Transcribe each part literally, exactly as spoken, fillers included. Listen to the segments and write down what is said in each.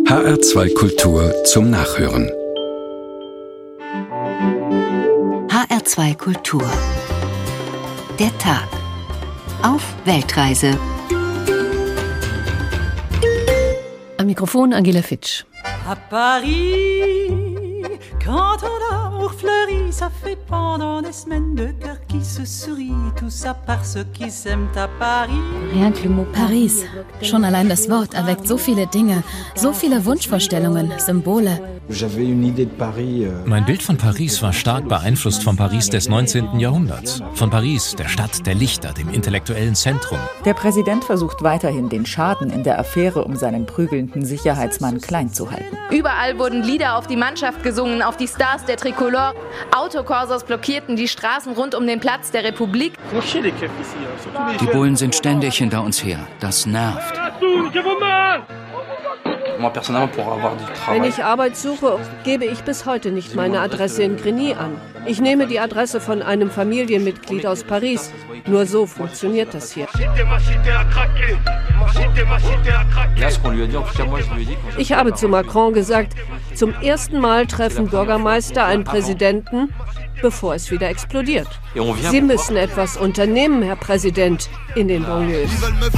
H R zwei Kultur zum Nachhören. H R zwei Kultur. Der Tag. Auf Weltreise. Am Mikrofon Angela Fitsch. À Paris, quand ton amour fleurit, ça fait pendant des semaines de cœur qui se sourit, tout ça parce qu'ils s'aiment à Paris. Paris. Schon allein das Wort erweckt so viele Dinge, so viele Wunschvorstellungen, Symbole. Mein Bild von Paris war stark beeinflusst vom Paris des neunzehnten Jahrhunderts. Von Paris, der Stadt der Lichter, dem intellektuellen Zentrum. Der Präsident versucht weiterhin, den Schaden in der Affäre um seinen prügelnden Sicherheitsmann klein zu halten. Überall wurden Lieder auf die Mannschaft gesungen, auf die Stars der Tricolore. Autokorsos blockierten die Straßen rund um den Platz der Republik. Die Bullen sind ständig hinter uns her. Das nervt. Wenn ich Arbeit suche, gebe ich bis heute nicht meine Adresse in Grigny an. Ich nehme die Adresse von einem Familienmitglied aus Paris. Nur so funktioniert das hier. Ich habe zu Macron gesagt, zum ersten Mal treffen Bürgermeister einen Präsidenten, bevor es wieder explodiert. Sie müssen etwas unternehmen, Herr Präsident, in den Banlieues.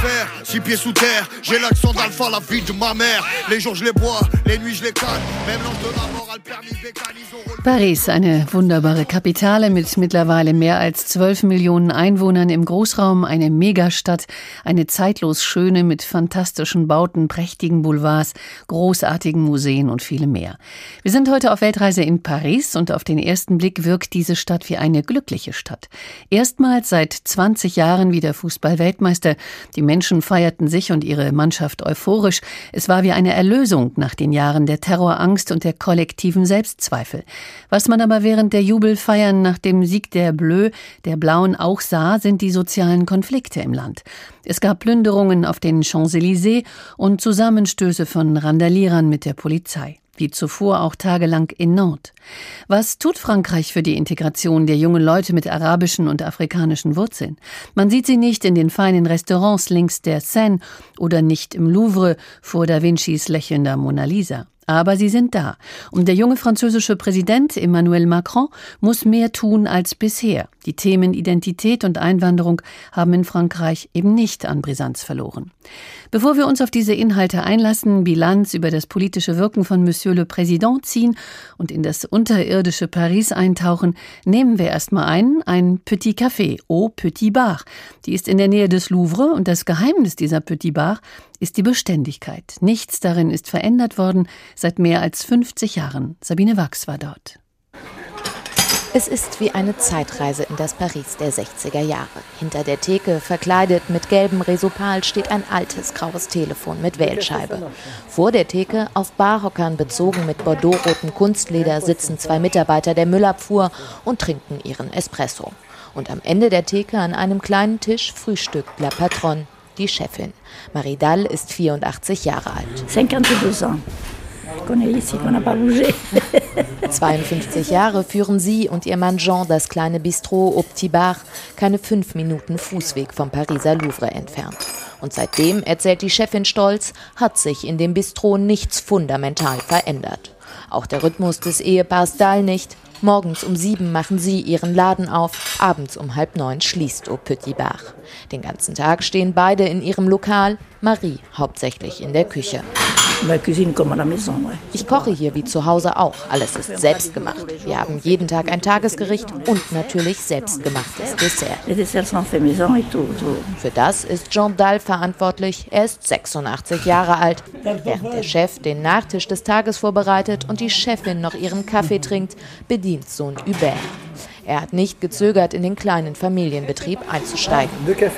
Paris, eine wunderbare Kapitale mit mittlerweile mehr als zwölf Millionen Einwohnern im Großraum, eine Megastadt, eine zeitlos schöne mit fantastischen Bauten, prächtigen Boulevards, großartigen Museen und vielem mehr. Wir sind heute auf Weltreise in Paris und auf den ersten Blick wirkt diese Stadt wie eine glückliche Stadt. Erstmals seit zwanzig Jahren wieder Fußball-Weltmeister. Die Menschen feierten sich und ihre Mannschaft euphorisch. Es war wie eine Erlösung nach den Jahren der Terrorangst und der kollektiven Selbstzweifel. Was man aber während der Jubelfeiern nach dem Sieg der Bleus, der Blauen, auch sah, sind die sozialen Konflikte im Land. Es gab Plünderungen auf den Champs-Élysées und Zusammenstöße von Randalierern mit der Polizei. Wie zuvor auch tagelang in Nantes. Was tut Frankreich für die Integration der jungen Leute mit arabischen und afrikanischen Wurzeln? Man sieht sie nicht in den feinen Restaurants links der Seine oder nicht im Louvre vor Da Vincis lächelnder Mona Lisa. Aber sie sind da. Und der junge französische Präsident Emmanuel Macron muss mehr tun als bisher. Die Themen Identität und Einwanderung haben in Frankreich eben nicht an Brisanz verloren. Bevor wir uns auf diese Inhalte einlassen, Bilanz über das politische Wirken von Monsieur le Président ziehen und in das unterirdische Paris eintauchen, nehmen wir erstmal ein, ein Petit Café, au Petit Bar. Die ist in der Nähe des Louvre und das Geheimnis dieser Petit Bar ist die Beständigkeit. Nichts darin ist verändert worden seit mehr als fünfzig Jahren. Sabine Wachs war dort. Es ist wie eine Zeitreise in das Paris der sechziger Jahre. Hinter der Theke, verkleidet mit gelbem Resopal, steht ein altes graues Telefon mit Wählscheibe. Vor der Theke, auf Barhockern bezogen mit bordeauxrotem Kunstleder, sitzen zwei Mitarbeiter der Müllabfuhr und trinken ihren Espresso. Und am Ende der Theke an einem kleinen Tisch frühstückt La Patronne, die Chefin. Marie Dalle ist vierundachtzig Jahre alt. zweiundfünfzig Jahre führen sie und ihr Mann Jean das kleine Bistro au Petit Bar, keine fünf Minuten Fußweg vom Pariser Louvre entfernt. Und seitdem, erzählt die Chefin stolz, hat sich in dem Bistro nichts fundamental verändert. Auch der Rhythmus des Ehepaars Dalle nicht. Morgens um sieben machen sie ihren Laden auf, abends um halb neun schließt au Petit Bar. Den ganzen Tag stehen beide in ihrem Lokal, Marie hauptsächlich in der Küche. Ich koche hier wie zu Hause auch. Alles ist selbst gemacht. Wir haben jeden Tag ein Tagesgericht und natürlich selbstgemachtes Dessert. Für das ist Jean Dalle verantwortlich. Er ist sechsundachtzig Jahre alt. Während der Chef den Nachtisch des Tages vorbereitet und die Chefin noch ihren Kaffee trinkt, bedient Sohn Hubert. Er hat nicht gezögert, in den kleinen Familienbetrieb einzusteigen.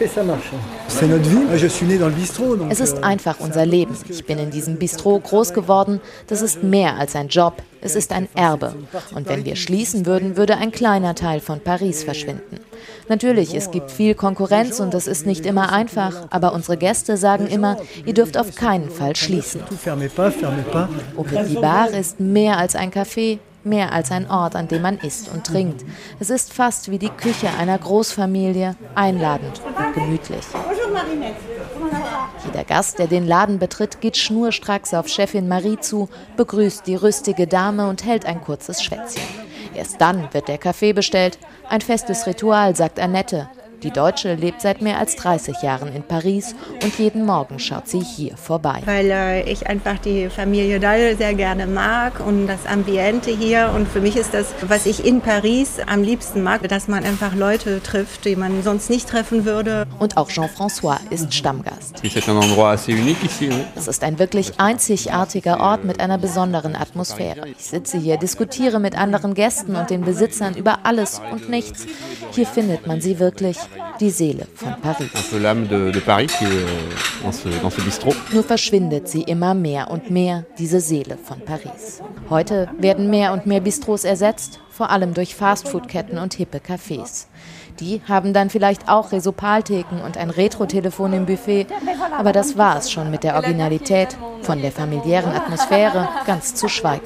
Es ist einfach unser Leben. Ich bin in diesem Bistro groß geworden. Das ist mehr als ein Job. Es ist ein Erbe. Und wenn wir schließen würden, würde ein kleiner Teil von Paris verschwinden. Natürlich, es gibt viel Konkurrenz und das ist nicht immer einfach. Aber unsere Gäste sagen immer, ihr dürft auf keinen Fall schließen. Au Petit Bar ist mehr als ein Café. Mehr als ein Ort, an dem man isst und trinkt. Es ist fast wie die Küche einer Großfamilie, einladend und gemütlich. Jeder Gast, der den Laden betritt, geht schnurstracks auf Chefin Marie zu, begrüßt die rüstige Dame und hält ein kurzes Schwätzchen. Erst dann wird der Kaffee bestellt. Ein festes Ritual, sagt Annette. Die Deutsche lebt seit mehr als dreißig Jahren in Paris und jeden Morgen schaut sie hier vorbei. Weil äh, ich einfach die Familie Dalle sehr gerne mag und das Ambiente hier. Und für mich ist das, was ich in Paris am liebsten mag, dass man einfach Leute trifft, die man sonst nicht treffen würde. Und auch Jean-François ist Stammgast. Es ist ein wirklich einzigartiger Ort mit einer besonderen Atmosphäre. Ich sitze hier, diskutiere mit anderen Gästen und den Besitzern über alles und nichts. Hier findet man sie wirklich. Die Seele von Paris. Nur verschwindet sie immer mehr und mehr, diese Seele von Paris. Heute werden mehr und mehr Bistros ersetzt, vor allem durch Fastfood-Ketten und hippe Cafés. Die haben dann vielleicht auch Resopaltheken und ein Retro-Telefon im Buffet, aber das war es schon mit der Originalität, von der familiären Atmosphäre ganz zu schweigen.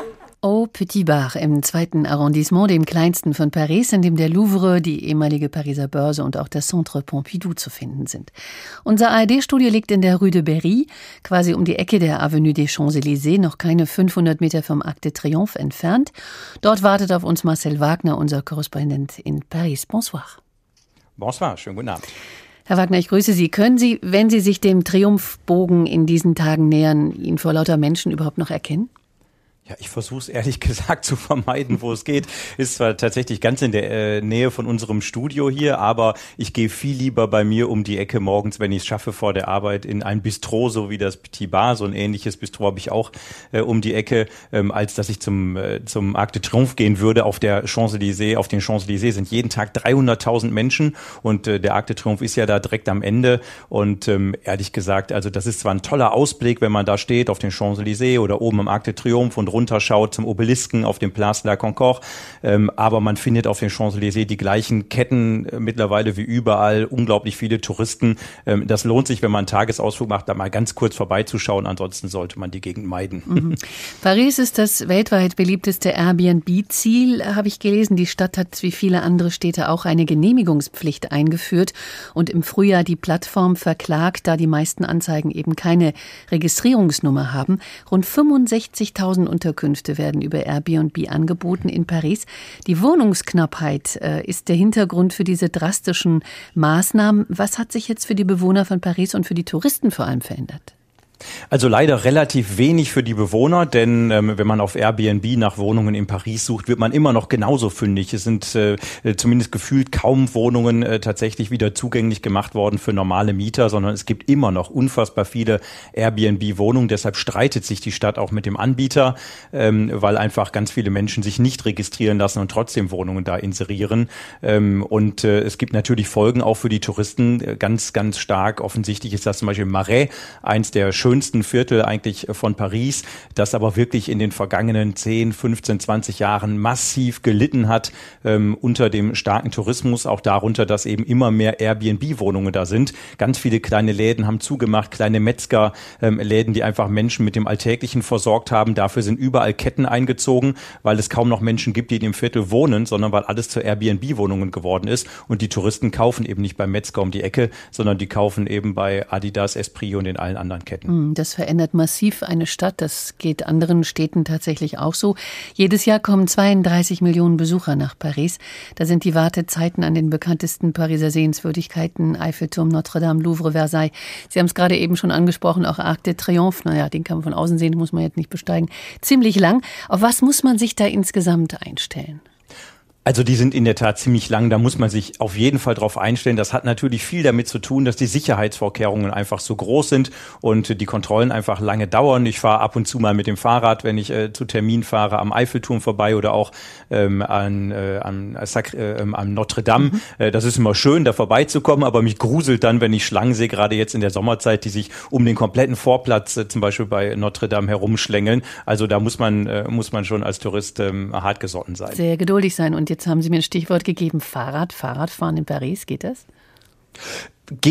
Au Petit Bar im zweiten Arrondissement, dem kleinsten von Paris, in dem der Louvre, die ehemalige Pariser Börse und auch das Centre Pompidou zu finden sind. Unser A R D-Studio liegt in der Rue de Berry, quasi um die Ecke der Avenue des Champs-Élysées, noch keine fünfhundert Meter vom Arc de Triomphe entfernt. Dort wartet auf uns Marcel Wagner, unser Korrespondent in Paris. Bonsoir. Bonsoir, schönen guten Abend. Herr Wagner, ich grüße Sie. Können Sie, wenn Sie sich dem Triumphbogen in diesen Tagen nähern, ihn vor lauter Menschen überhaupt noch erkennen? Ja, ich versuche es ehrlich gesagt zu vermeiden, wo es geht. Ist zwar tatsächlich ganz in der äh, Nähe von unserem Studio hier, aber ich gehe viel lieber bei mir um die Ecke morgens, wenn ich es schaffe, vor der Arbeit in ein Bistro, so wie das Petit Bar. So ein ähnliches Bistro habe ich auch äh, um die Ecke, ähm, als dass ich zum äh, zum Arc de Triomphe gehen würde. Auf der Champs-Élysées, auf den Champs-Élysées sind jeden Tag dreihunderttausend Menschen und äh, der Arc de Triomphe ist ja da direkt am Ende. Und ähm, ehrlich gesagt, also das ist zwar ein toller Ausblick, wenn man da steht auf den Champs-Élysées oder oben am Arc de Triomphe und runterschaut zum Obelisken auf dem Place de la Concorde. Ähm, aber man findet auf den Champs-Élysées die gleichen Ketten äh, mittlerweile wie überall. Unglaublich viele Touristen. Ähm, das lohnt sich, wenn man einen Tagesausflug macht, da mal ganz kurz vorbeizuschauen. Ansonsten sollte man die Gegend meiden. Mhm. Paris ist das weltweit beliebteste Airbnb-Ziel, habe ich gelesen. Die Stadt hat wie viele andere Städte auch eine Genehmigungspflicht eingeführt und im Frühjahr die Plattform verklagt, da die meisten Anzeigen eben keine Registrierungsnummer haben. Rund fünfundsechzigtausend Unterkünfte werden über Airbnb angeboten in Paris. Die Wohnungsknappheit äh, ist der Hintergrund für diese drastischen Maßnahmen. Was hat sich jetzt für die Bewohner von Paris und für die Touristen vor allem verändert? Also leider relativ wenig für die Bewohner, denn ähm, wenn man auf Airbnb nach Wohnungen in Paris sucht, wird man immer noch genauso fündig. Es sind äh, zumindest gefühlt kaum Wohnungen äh, tatsächlich wieder zugänglich gemacht worden für normale Mieter, sondern es gibt immer noch unfassbar viele Airbnb-Wohnungen. Deshalb streitet sich die Stadt auch mit dem Anbieter, ähm, weil einfach ganz viele Menschen sich nicht registrieren lassen und trotzdem Wohnungen da inserieren. Ähm, und äh, es gibt natürlich Folgen auch für die Touristen, ganz, ganz stark. Offensichtlich ist das zum Beispiel Marais, eins der schönsten Viertel eigentlich von Paris, das aber wirklich in den vergangenen zehn, fünfzehn, zwanzig Jahren massiv gelitten hat ähm, unter dem starken Tourismus, auch darunter, dass eben immer mehr Airbnb-Wohnungen da sind. Ganz viele kleine Läden haben zugemacht, kleine Metzger, ähm, Läden, die einfach Menschen mit dem Alltäglichen versorgt haben. Dafür sind überall Ketten eingezogen, weil es kaum noch Menschen gibt, die in dem Viertel wohnen, sondern weil alles zu Airbnb-Wohnungen geworden ist. Und die Touristen kaufen eben nicht beim Metzger um die Ecke, sondern die kaufen eben bei Adidas, Esprit und in allen anderen Ketten. Das verändert massiv eine Stadt. Das geht anderen Städten tatsächlich auch so. Jedes Jahr kommen zweiunddreißig Millionen Besucher nach Paris. Da sind die Wartezeiten an den bekanntesten Pariser Sehenswürdigkeiten, Eiffelturm, Notre-Dame, Louvre, Versailles. Sie haben es gerade eben schon angesprochen, auch Arc de Triomphe. Naja, den kann man von außen sehen, muss man jetzt nicht besteigen. Ziemlich lang. Auf was muss man sich da insgesamt einstellen? Also die sind in der Tat ziemlich lang, da muss man sich auf jeden Fall drauf einstellen. Das hat natürlich viel damit zu tun, dass die Sicherheitsvorkehrungen einfach so groß sind und die Kontrollen einfach lange dauern. Ich fahre ab und zu mal mit dem Fahrrad, wenn ich äh, zu Termin fahre, am Eiffelturm vorbei oder auch ähm, an, äh, an, äh, an Notre Dame. Mhm. Äh, das ist immer schön, da vorbeizukommen, aber mich gruselt dann, wenn ich Schlangen sehe, gerade jetzt in der Sommerzeit, die sich um den kompletten Vorplatz äh, zum Beispiel bei Notre Dame herumschlängeln. Also da muss man, äh, muss man schon als Tourist ähm, hartgesotten sein. Sehr geduldig sein. Und jetzt haben Sie mir ein Stichwort gegeben, Fahrrad, Fahrradfahren in Paris, geht das? Geht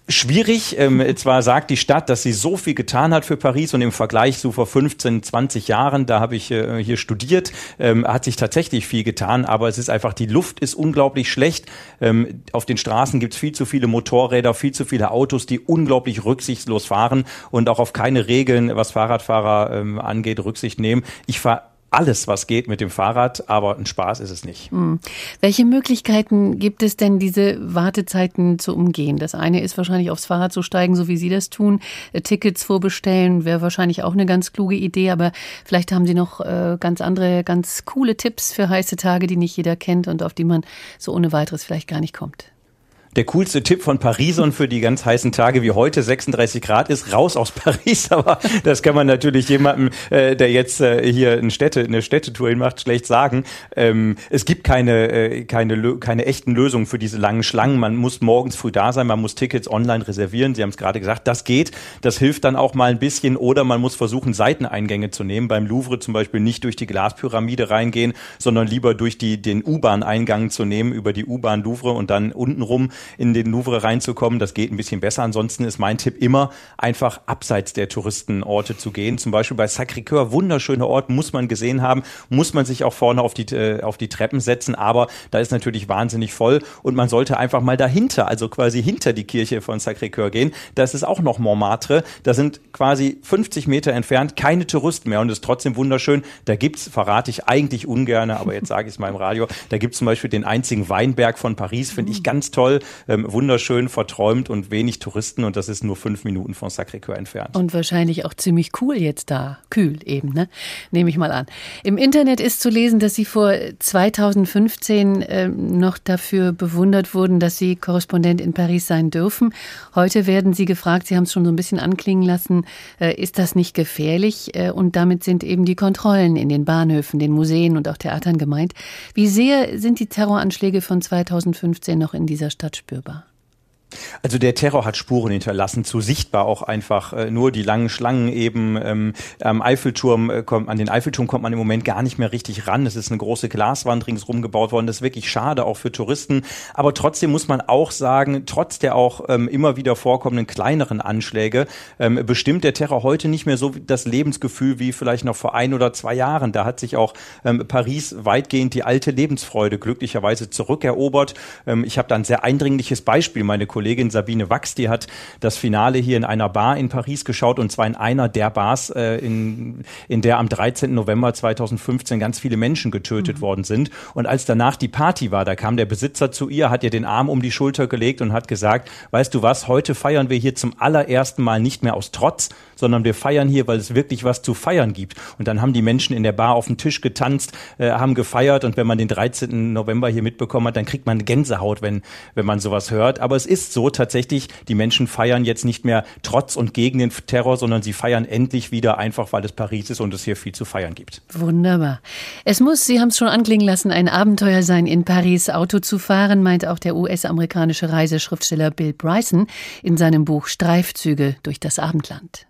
Schwierig. Ähm, zwar sagt die Stadt, dass sie so viel getan hat für Paris und im Vergleich so vor fünfzehn, zwanzig Jahren, da habe ich äh, hier studiert, ähm, hat sich tatsächlich viel getan, aber es ist einfach, die Luft ist unglaublich schlecht. Ähm, auf den Straßen gibt es viel zu viele Motorräder, viel zu viele Autos, die unglaublich rücksichtslos fahren und auch auf keine Regeln, was Fahrradfahrer ähm, angeht, Rücksicht nehmen. Ich fahre alles, was geht mit dem Fahrrad, aber ein Spaß ist es nicht. Hm. Welche Möglichkeiten gibt es denn, diese Wartezeiten zu umgehen? Das eine ist wahrscheinlich aufs Fahrrad zu steigen, so wie Sie das tun. Tickets vorbestellen wäre wahrscheinlich auch eine ganz kluge Idee, aber vielleicht haben Sie noch äh, ganz andere, ganz coole Tipps für heiße Tage, die nicht jeder kennt und auf die man so ohne weiteres vielleicht gar nicht kommt. Der coolste Tipp von Parisern für die ganz heißen Tage wie heute, sechsunddreißig Grad, ist raus aus Paris. Aber das kann man natürlich jemandem, äh, der jetzt äh, hier eine, Städte, eine Städtetour hinmacht, schlecht sagen. Ähm, es gibt keine, äh, keine, keine echten Lösungen für diese langen Schlangen. Man muss morgens früh da sein, man muss Tickets online reservieren. Sie haben es gerade gesagt, das geht. Das hilft dann auch mal ein bisschen. Oder man muss versuchen, Seiteneingänge zu nehmen. Beim Louvre zum Beispiel nicht durch die Glaspyramide reingehen, sondern lieber durch die, den U-Bahn-Eingang zu nehmen, über die U-Bahn Louvre und dann untenrum in den Louvre reinzukommen. Das geht ein bisschen besser. Ansonsten ist mein Tipp immer, einfach abseits der Touristenorte zu gehen. Zum Beispiel bei Sacré-Cœur, wunderschöner Ort, muss man gesehen haben, muss man sich auch vorne auf die, äh, auf die Treppen setzen, aber da ist natürlich wahnsinnig voll und man sollte einfach mal dahinter, also quasi hinter die Kirche von Sacré-Cœur gehen. Das ist auch noch Montmartre. Da sind quasi fünfzig Meter entfernt keine Touristen mehr und ist trotzdem wunderschön. Da gibt's, verrate ich eigentlich ungern, aber jetzt sage ich es mal im Radio, da gibt's zum Beispiel den einzigen Weinberg von Paris, finde ich ganz toll. Ähm, wunderschön, verträumt und wenig Touristen und das ist nur fünf Minuten von Sacré-Cœur entfernt. Und wahrscheinlich auch ziemlich cool jetzt da. Kühl eben, ne? Nehme ich mal an. Im Internet ist zu lesen, dass Sie vor zweitausendfünfzehn äh, noch dafür bewundert wurden, dass Sie Korrespondent in Paris sein dürfen. Heute werden Sie gefragt, Sie haben es schon so ein bisschen anklingen lassen, äh, ist das nicht gefährlich? Äh, und damit sind eben die Kontrollen in den Bahnhöfen, den Museen und auch Theatern gemeint. Wie sehr sind die Terroranschläge von zweitausendfünfzehn noch in dieser Stadt spürbar? Also der Terror hat Spuren hinterlassen, zu sichtbar auch einfach äh, nur die langen Schlangen eben ähm, am Eiffelturm, äh, kommt, an den Eiffelturm kommt man im Moment gar nicht mehr richtig ran. Es ist eine große Glaswand ringsrum gebaut worden. Das ist wirklich schade, auch für Touristen. Aber trotzdem muss man auch sagen, trotz der auch ähm, immer wieder vorkommenden kleineren Anschläge, ähm, bestimmt der Terror heute nicht mehr so das Lebensgefühl wie vielleicht noch vor ein oder zwei Jahren. Da hat sich auch ähm, Paris weitgehend die alte Lebensfreude glücklicherweise zurückerobert. Ähm, ich habe da ein sehr eindringliches Beispiel. Meine Kollegin Sabine Wachs, die hat das Finale hier in einer Bar in Paris geschaut und zwar in einer der Bars, äh, in, in der am dreizehnten November zweitausendfünfzehn ganz viele Menschen getötet mhm. worden sind. Und als danach die Party war, da kam der Besitzer zu ihr, hat ihr den Arm um die Schulter gelegt und hat gesagt, weißt du was, heute feiern wir hier zum allerersten Mal nicht mehr aus Trotz, sondern wir feiern hier, weil es wirklich was zu feiern gibt. Und dann haben die Menschen in der Bar auf dem Tisch getanzt, äh, haben gefeiert und wenn man den dreizehnten November hier mitbekommen hat, dann kriegt man Gänsehaut, wenn, wenn man sowas hört. Aber es ist so tatsächlich, die Menschen feiern jetzt nicht mehr trotz und gegen den Terror, sondern sie feiern endlich wieder einfach, weil es Paris ist und es hier viel zu feiern gibt. Wunderbar. Es muss, Sie haben es schon anklingen lassen, ein Abenteuer sein, in Paris Auto zu fahren, meint auch der U S-amerikanische Reiseschriftsteller Bill Bryson in seinem Buch Streifzüge durch das Abendland.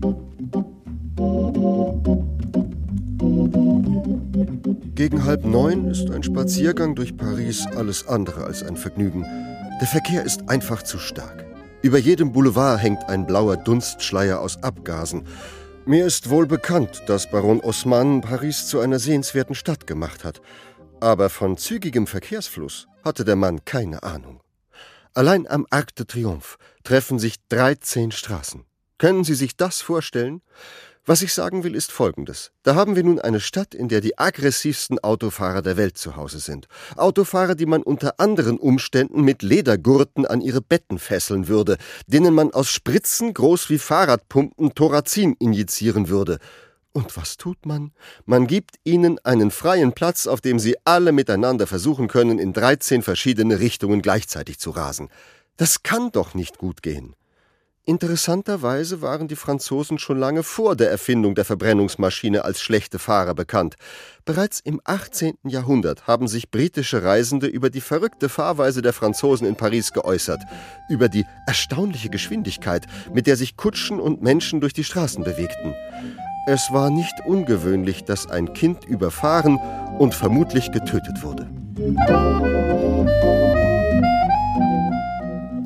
Gegen halb neun ist ein Spaziergang durch Paris alles andere als ein Vergnügen. Der Verkehr ist einfach zu stark. Über jedem Boulevard hängt ein blauer Dunstschleier aus Abgasen. Mir ist wohl bekannt, dass Baron Haussmann Paris zu einer sehenswerten Stadt gemacht hat. Aber von zügigem Verkehrsfluss hatte der Mann keine Ahnung. Allein am Arc de Triomphe treffen sich dreizehn Straßen. Können Sie sich das vorstellen? Was ich sagen will, ist Folgendes. Da haben wir nun eine Stadt, in der die aggressivsten Autofahrer der Welt zu Hause sind. Autofahrer, die man unter anderen Umständen mit Ledergurten an ihre Betten fesseln würde, denen man aus Spritzen groß wie Fahrradpumpen Thorazin injizieren würde. Und was tut man? Man gibt ihnen einen freien Platz, auf dem sie alle miteinander versuchen können, in dreizehn verschiedene Richtungen gleichzeitig zu rasen. Das kann doch nicht gut gehen. Interessanterweise waren die Franzosen schon lange vor der Erfindung der Verbrennungsmaschine als schlechte Fahrer bekannt. Bereits im achtzehnten Jahrhundert haben sich britische Reisende über die verrückte Fahrweise der Franzosen in Paris geäußert, über die erstaunliche Geschwindigkeit, mit der sich Kutschen und Menschen durch die Straßen bewegten. Es war nicht ungewöhnlich, dass ein Kind überfahren und vermutlich getötet wurde.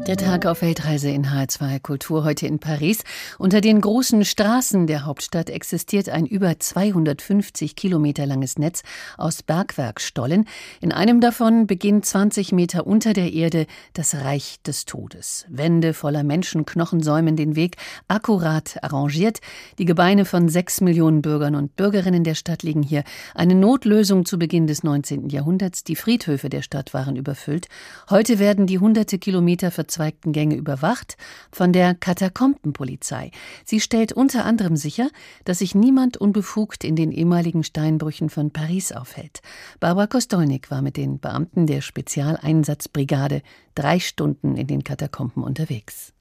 Der Tag auf Weltreise in H R zwei Kultur heute in Paris. Unter den großen Straßen der Hauptstadt existiert ein über zweihundertfünfzig Kilometer langes Netz aus Bergwerkstollen. In einem davon beginnt zwanzig Meter unter der Erde das Reich des Todes. Wände voller Menschenknochen säumen den Weg, akkurat arrangiert. Die Gebeine von sechs Millionen Bürgern und Bürgerinnen der Stadt liegen hier. Eine Notlösung zu Beginn des neunzehnten Jahrhunderts. Die Friedhöfe der Stadt waren überfüllt. Heute werden die hunderte Kilometer verzweigten Gänge überwacht von der Katakombenpolizei. Sie stellt unter anderem sicher, dass sich niemand unbefugt in den ehemaligen Steinbrüchen von Paris aufhält. Barbara Kostolnik war mit den Beamten der Spezialeinsatzbrigade drei Stunden in den Katakomben unterwegs.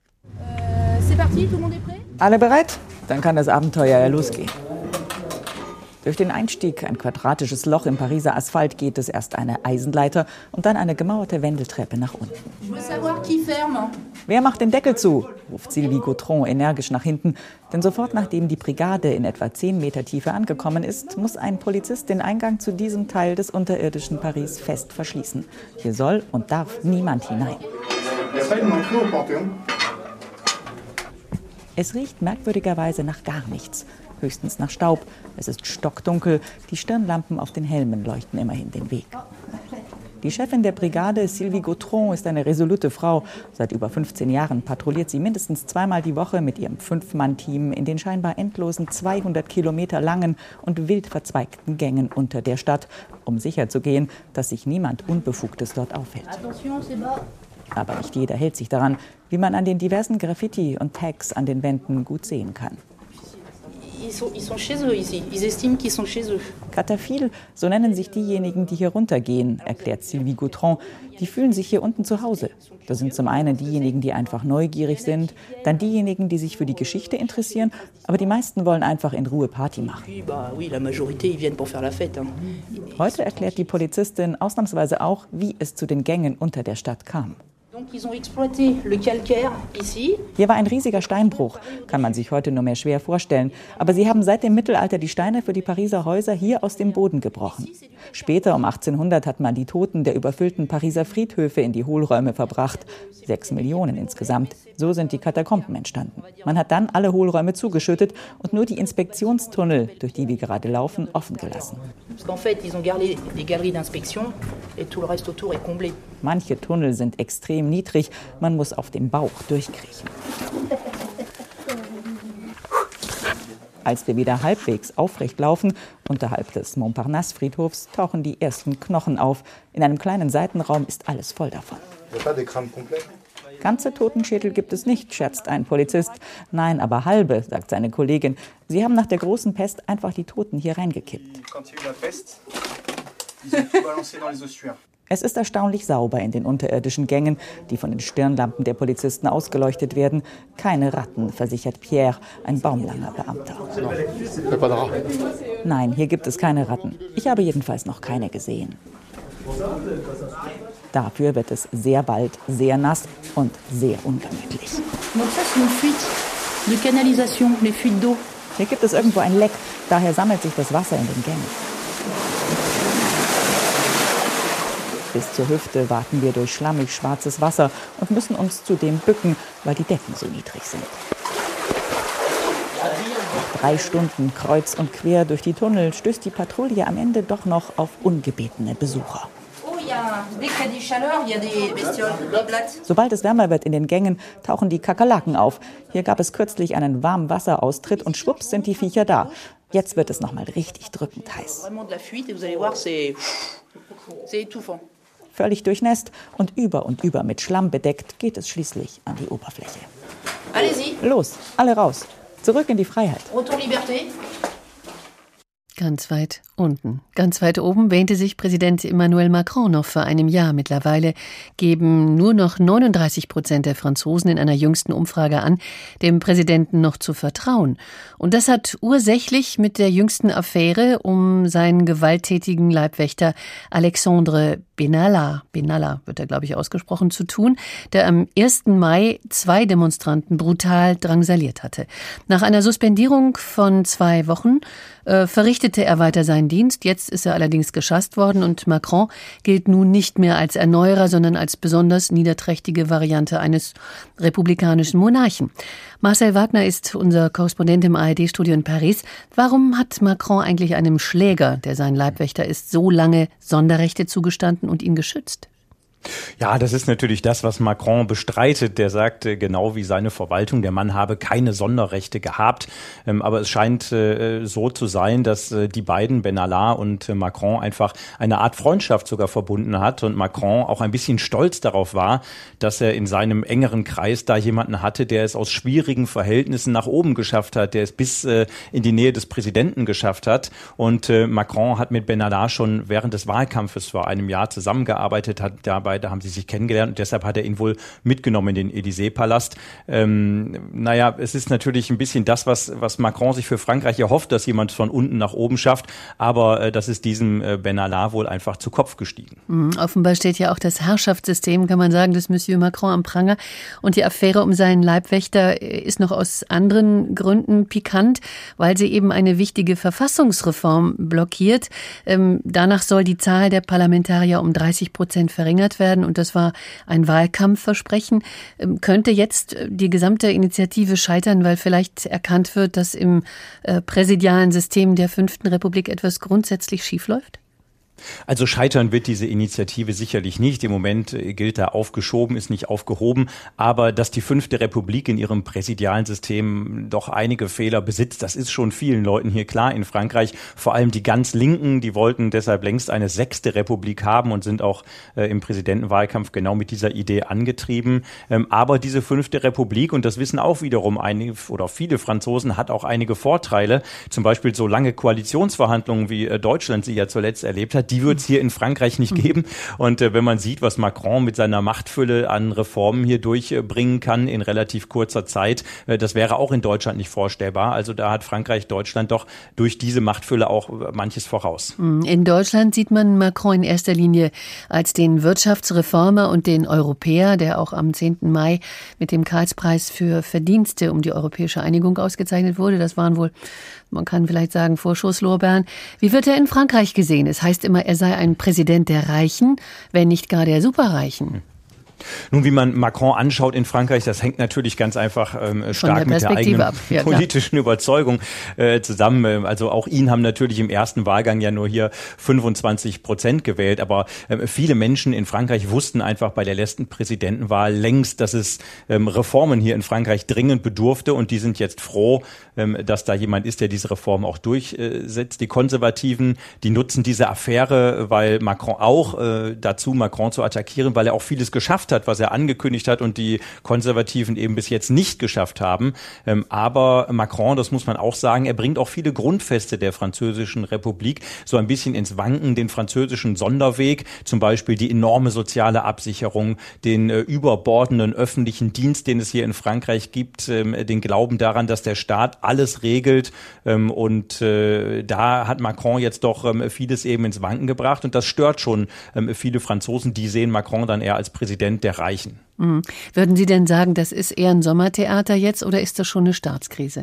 Alle bereit? Dann kann das Abenteuer ja losgehen. Durch den Einstieg, ein quadratisches Loch im Pariser Asphalt, geht es erst eine Eisenleiter und dann eine gemauerte Wendeltreppe nach unten. Wer macht den Deckel zu? Ruft Sylvie Gautron energisch nach hinten. Denn sofort nachdem die Brigade in etwa zehn Meter Tiefe angekommen ist, muss ein Polizist den Eingang zu diesem Teil des unterirdischen Paris fest verschließen. Hier soll und darf niemand hinein. Es riecht merkwürdigerweise nach gar nichts. Höchstens nach Staub. Es ist stockdunkel. Die Stirnlampen auf den Helmen leuchten immerhin den Weg. Die Chefin der Brigade, Sylvie Gautron, ist eine resolute Frau. Seit über fünfzehn Jahren patrouilliert sie mindestens zweimal die Woche mit ihrem Fünf-Mann-Team in den scheinbar endlosen zweihundert Kilometer langen und wild verzweigten Gängen unter der Stadt, um sicherzugehen, dass sich niemand Unbefugtes dort aufhält. Aber nicht jeder hält sich daran, wie man an den diversen Graffiti und Tags an den Wänden gut sehen kann. Katafil, so nennen sich diejenigen, die hier runtergehen, erklärt Sylvie Gautron. Die fühlen sich hier unten zu Hause. Das sind zum einen diejenigen, die einfach neugierig sind, dann diejenigen, die sich für die Geschichte interessieren, aber die meisten wollen einfach in Ruhe Party machen. Heute erklärt die Polizistin ausnahmsweise auch, wie es zu den Gängen unter der Stadt kam. Hier war ein riesiger Steinbruch, kann man sich heute nur mehr schwer vorstellen. Aber sie haben seit dem Mittelalter die Steine für die Pariser Häuser hier aus dem Boden gebrochen. Später, um achtzehnhundert, hat man die Toten der überfüllten Pariser Friedhöfe in die Hohlräume verbracht. Sechs Millionen insgesamt. So sind die Katakomben entstanden. Man hat dann alle Hohlräume zugeschüttet und nur die Inspektionstunnel, durch die wir gerade laufen, offen gelassen. Manche Tunnel sind extrem niedrig, man muss auf dem Bauch durchkriechen. Als wir wieder halbwegs aufrecht laufen, unterhalb des Montparnasse-Friedhofs, tauchen die ersten Knochen auf. In einem kleinen Seitenraum ist alles voll davon. Ganze Totenschädel gibt es nicht, scherzt ein Polizist. Nein, aber halbe, sagt seine Kollegin. Sie haben nach der großen Pest einfach die Toten hier reingekippt. Es ist erstaunlich sauber in den unterirdischen Gängen, die von den Stirnlampen der Polizisten ausgeleuchtet werden. Keine Ratten, versichert Pierre, ein baumlanger Beamter. Nein, hier gibt es keine Ratten. Ich habe jedenfalls noch keine gesehen. Dafür wird es sehr bald sehr nass und sehr ungemütlich. Hier gibt es irgendwo ein Leck, daher sammelt sich das Wasser in den Gängen. Bis zur Hüfte warten wir durch schlammig schwarzes Wasser und müssen uns zudem bücken, weil die Decken so niedrig sind. Nach drei Stunden kreuz und quer durch die Tunnel stößt die Patrouille am Ende doch noch auf ungebetene Besucher. Sobald es wärmer wird in den Gängen, tauchen die Kakerlaken auf. Hier gab es kürzlich einen Warmwasseraustritt und schwupps sind die Viecher da. Jetzt wird es noch mal richtig drückend heiß. Völlig durchnässt und über und über mit Schlamm bedeckt, geht es schließlich an die Oberfläche. Los, alle raus. Zurück in die Freiheit. Ganz weit unten. Ganz weit oben wähnte sich Präsident Emmanuel Macron noch vor einem Jahr. Mittlerweile geben nur noch neununddreißig Prozent der Franzosen in einer jüngsten Umfrage an, dem Präsidenten noch zu vertrauen. Und das hat ursächlich mit der jüngsten Affäre um seinen gewalttätigen Leibwächter Alexandre Benalla, Benalla wird er, glaube ich, ausgesprochen, zu tun, der am ersten Mai zwei Demonstranten brutal drangsaliert hatte. Nach einer Suspendierung von zwei Wochen äh, verrichtete er weiter seinen Dienst. Jetzt ist er allerdings geschasst worden und Macron gilt nun nicht mehr als Erneuerer, sondern als besonders niederträchtige Variante eines republikanischen Monarchen. Marcel Wagner ist unser Korrespondent im A R D-Studio in Paris. Warum hat Macron eigentlich einem Schläger, der sein Leibwächter ist, so lange Sonderrechte zugestanden und ihn geschützt? Ja, das ist natürlich das, was Macron bestreitet. Der sagt, genau wie seine Verwaltung, der Mann habe keine Sonderrechte gehabt. Aber es scheint so zu sein, dass die beiden, Benalla und Macron, einfach eine Art Freundschaft sogar verbunden hat und Macron auch ein bisschen stolz darauf war, dass er in seinem engeren Kreis da jemanden hatte, der es aus schwierigen Verhältnissen nach oben geschafft hat, der es bis in die Nähe des Präsidenten geschafft hat. Und Macron hat mit Benalla schon während des Wahlkampfes vor einem Jahr zusammengearbeitet, hat dabei Da haben sie sich kennengelernt und deshalb hat er ihn wohl mitgenommen in den Élysée-Palast. Ähm, naja, es ist natürlich ein bisschen das, was, was Macron sich für Frankreich erhofft, dass jemand von unten nach oben schafft. Aber äh, das ist diesem äh, Benalla wohl einfach zu Kopf gestiegen. Mhm, offenbar steht ja auch das Herrschaftssystem, kann man sagen, des Monsieur Macron am Pranger. Und die Affäre um seinen Leibwächter ist noch aus anderen Gründen pikant, weil sie eben eine wichtige Verfassungsreform blockiert. Ähm, danach soll die Zahl der Parlamentarier um dreißig Prozent verringert werden und das war ein Wahlkampfversprechen. Könnte jetzt die gesamte Initiative scheitern, weil vielleicht erkannt wird, dass im äh, präsidialen System der Fünften Republik etwas grundsätzlich schiefläuft? Also scheitern wird diese Initiative sicherlich nicht. Im Moment gilt da aufgeschoben, ist nicht aufgehoben. Aber dass die Fünfte Republik in ihrem präsidialen System doch einige Fehler besitzt, das ist schon vielen Leuten hier klar in Frankreich. Vor allem die ganz Linken, die wollten deshalb längst eine sechste Republik haben und sind auch äh, im Präsidentenwahlkampf genau mit dieser Idee angetrieben. Ähm, aber diese Fünfte Republik, und das wissen auch wiederum einige oder viele Franzosen, hat auch einige Vorteile. Zum Beispiel so lange Koalitionsverhandlungen, wie äh, Deutschland sie ja zuletzt erlebt hat, die wird es hier in Frankreich nicht geben. Und äh, wenn man sieht, was Macron mit seiner Machtfülle an Reformen hier durchbringen äh, kann in relativ kurzer Zeit, äh, das wäre auch in Deutschland nicht vorstellbar. Also da hat Frankreich Deutschland doch durch diese Machtfülle auch äh, manches voraus. In Deutschland sieht man Macron in erster Linie als den Wirtschaftsreformer und den Europäer, der auch am zehnten Mai mit dem Karlspreis für Verdienste um die europäische Einigung ausgezeichnet wurde. Das waren wohl, man kann vielleicht sagen, Vorschusslorbeeren. Wie wird er in Frankreich gesehen? Es heißt immer, er sei ein Präsident der Reichen, wenn nicht gar der Superreichen. Nun, wie man Macron anschaut in Frankreich, das hängt natürlich ganz einfach ähm, stark der mit der eigenen ja, politischen Überzeugung äh, zusammen. Also auch ihn haben natürlich im ersten Wahlgang ja nur hier fünfundzwanzig Prozent gewählt. Aber äh, viele Menschen in Frankreich wussten einfach bei der letzten Präsidentenwahl längst, dass es ähm, Reformen hier in Frankreich dringend bedurfte. Und die sind jetzt froh, ähm, dass da jemand ist, der diese Reformen auch durchsetzt. Die Konservativen, die nutzen diese Affäre, weil Macron auch äh, dazu, Macron zu attackieren, weil er auch vieles geschafft hat, was er angekündigt hat und die Konservativen eben bis jetzt nicht geschafft haben. Aber Macron, das muss man auch sagen, er bringt auch viele Grundfeste der Französischen Republik so ein bisschen ins Wanken, den französischen Sonderweg, zum Beispiel die enorme soziale Absicherung, den überbordenden öffentlichen Dienst, den es hier in Frankreich gibt, den Glauben daran, dass der Staat alles regelt. Und da hat Macron jetzt doch vieles eben ins Wanken gebracht und das stört schon viele Franzosen, die sehen Macron dann eher als Präsident der Reichen. Mhm. Würden Sie denn sagen, das ist eher ein Sommertheater jetzt oder ist das schon eine Staatskrise?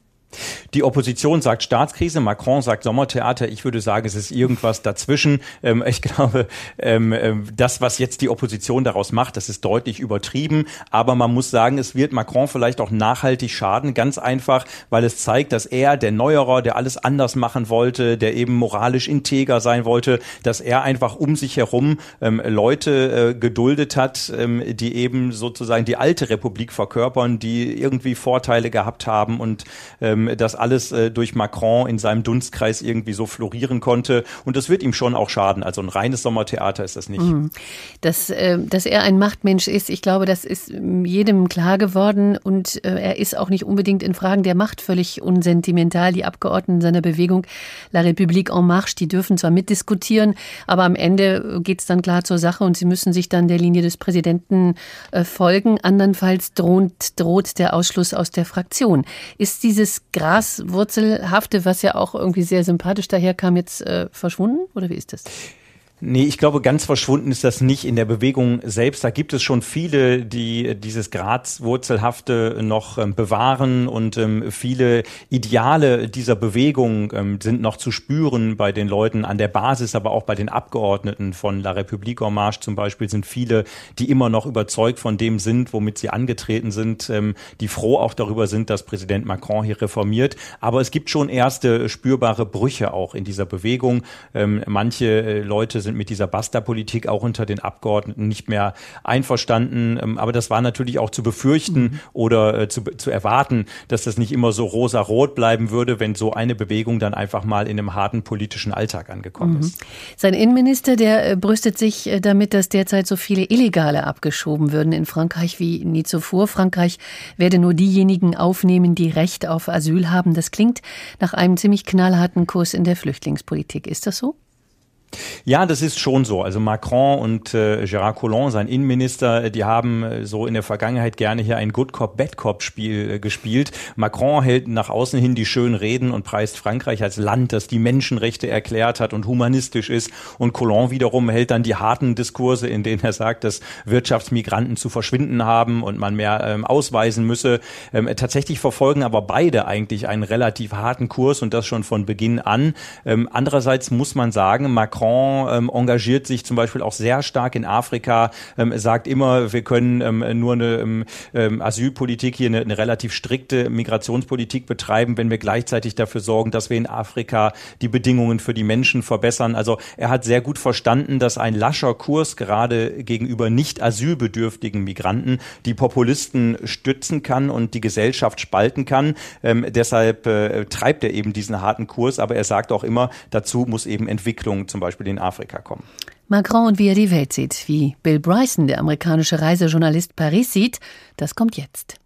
Die Opposition sagt Staatskrise, Macron sagt Sommertheater. Ich würde sagen, es ist irgendwas dazwischen. Ähm, ich glaube, ähm, das, was jetzt die Opposition daraus macht, das ist deutlich übertrieben. Aber man muss sagen, es wird Macron vielleicht auch nachhaltig schaden. Ganz einfach, weil es zeigt, dass er, der Neuerer, der alles anders machen wollte, der eben moralisch integer sein wollte, dass er einfach um sich herum ähm, Leute äh, geduldet hat, ähm, die eben sozusagen die alte Republik verkörpern, die irgendwie Vorteile gehabt haben und ähm, das alles äh, durch Macron in seinem Dunstkreis irgendwie so florieren konnte. Und das wird ihm schon auch schaden. Also ein reines Sommertheater ist das nicht. Das, äh, dass er ein Machtmensch ist, ich glaube, das ist jedem klar geworden. Und äh, er ist auch nicht unbedingt in Fragen der Macht völlig unsentimental. Die Abgeordneten seiner Bewegung La République en Marche, die dürfen zwar mitdiskutieren, aber am Ende geht es dann klar zur Sache und sie müssen sich dann der Linie des Präsidenten äh, folgen. Andernfalls droht, droht der Ausschluss aus der Fraktion. Ist dieses Graswurzelhafte, was ja auch irgendwie sehr sympathisch daherkam, jetzt äh, verschwunden? Oder wie ist das? Nee, ich glaube, ganz verschwunden ist das nicht in der Bewegung selbst. Da gibt es schon viele, die dieses Grazwurzelhafte noch ähm, bewahren und ähm, viele Ideale dieser Bewegung ähm, sind noch zu spüren bei den Leuten an der Basis, aber auch bei den Abgeordneten von La République en Marche zum Beispiel sind viele, die immer noch überzeugt von dem sind, womit sie angetreten sind, ähm, die froh auch darüber sind, dass Präsident Macron hier reformiert. Aber es gibt schon erste spürbare Brüche auch in dieser Bewegung. Ähm, manche äh, Leute sind mit dieser Basta-Politik auch unter den Abgeordneten nicht mehr einverstanden. Aber das war natürlich auch zu befürchten mhm. oder äh, zu, zu erwarten, dass das nicht immer so rosa-rot bleiben würde, wenn so eine Bewegung dann einfach mal in einem harten politischen Alltag angekommen mhm. ist. Sein Innenminister, der äh, brüstet sich äh, damit, dass derzeit so viele Illegale abgeschoben würden in Frankreich wie nie zuvor. Frankreich werde nur diejenigen aufnehmen, die Recht auf Asyl haben. Das klingt nach einem ziemlich knallharten Kurs in der Flüchtlingspolitik. Ist das so? Ja, das ist schon so. Also Macron und äh, Gérard Collomb, sein Innenminister, die haben äh, so in der Vergangenheit gerne hier ein Good Cop, Bad Cop Spiel äh, gespielt. Macron hält nach außen hin die schönen Reden und preist Frankreich als Land, das die Menschenrechte erklärt hat und humanistisch ist. Und Collomb wiederum hält dann die harten Diskurse, in denen er sagt, dass Wirtschaftsmigranten zu verschwinden haben und man mehr ähm, ausweisen müsse. Ähm, tatsächlich verfolgen aber beide eigentlich einen relativ harten Kurs und das schon von Beginn an. Ähm, andererseits muss man sagen, Macron Macron ähm, engagiert sich zum Beispiel auch sehr stark in Afrika, ähm, sagt immer, wir können ähm, nur eine ähm, Asylpolitik hier, eine, eine relativ strikte Migrationspolitik betreiben, wenn wir gleichzeitig dafür sorgen, dass wir in Afrika die Bedingungen für die Menschen verbessern. Also er hat sehr gut verstanden, dass ein lascher Kurs gerade gegenüber nicht asylbedürftigen Migranten die Populisten stützen kann und die Gesellschaft spalten kann. Ähm, deshalb äh, treibt er eben diesen harten Kurs, aber er sagt auch immer, dazu muss eben Entwicklung zum Beispiel in Afrika kommen. Macron und wie er die Welt sieht, wie Bill Bryson, der amerikanische Reisejournalist, Paris sieht, das kommt jetzt.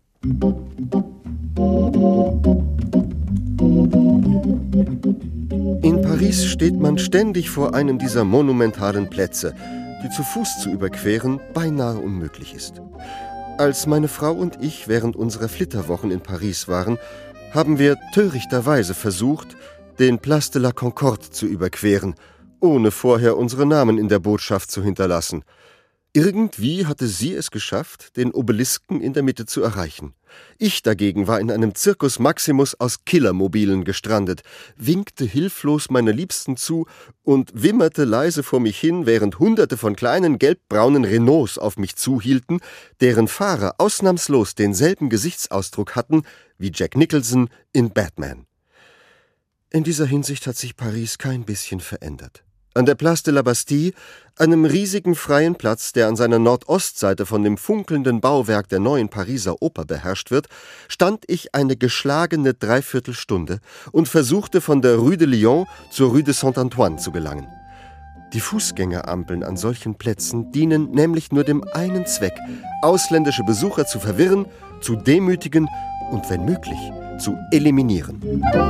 In Paris steht man ständig vor einem dieser monumentalen Plätze, die zu Fuß zu überqueren beinahe unmöglich ist. Als meine Frau und ich während unserer Flitterwochen in Paris waren, haben wir törichterweise versucht, den Place de la Concorde zu überqueren, ohne vorher unsere Namen in der Botschaft zu hinterlassen. Irgendwie hatte sie es geschafft, den Obelisken in der Mitte zu erreichen. Ich dagegen war in einem Circus Maximus aus Killermobilen gestrandet, winkte hilflos meiner Liebsten zu und wimmerte leise vor mich hin, während Hunderte von kleinen gelbbraunen Renaults auf mich zuhielten, deren Fahrer ausnahmslos denselben Gesichtsausdruck hatten wie Jack Nicholson in Batman. In dieser Hinsicht hat sich Paris kein bisschen verändert. An der Place de la Bastille, einem riesigen freien Platz, der an seiner Nordostseite von dem funkelnden Bauwerk der neuen Pariser Oper beherrscht wird, stand ich eine geschlagene Dreiviertelstunde und versuchte von der Rue de Lyon zur Rue de Saint-Antoine zu gelangen. Die Fußgängerampeln an solchen Plätzen dienen nämlich nur dem einen Zweck, ausländische Besucher zu verwirren, zu demütigen und, wenn möglich, zu eliminieren.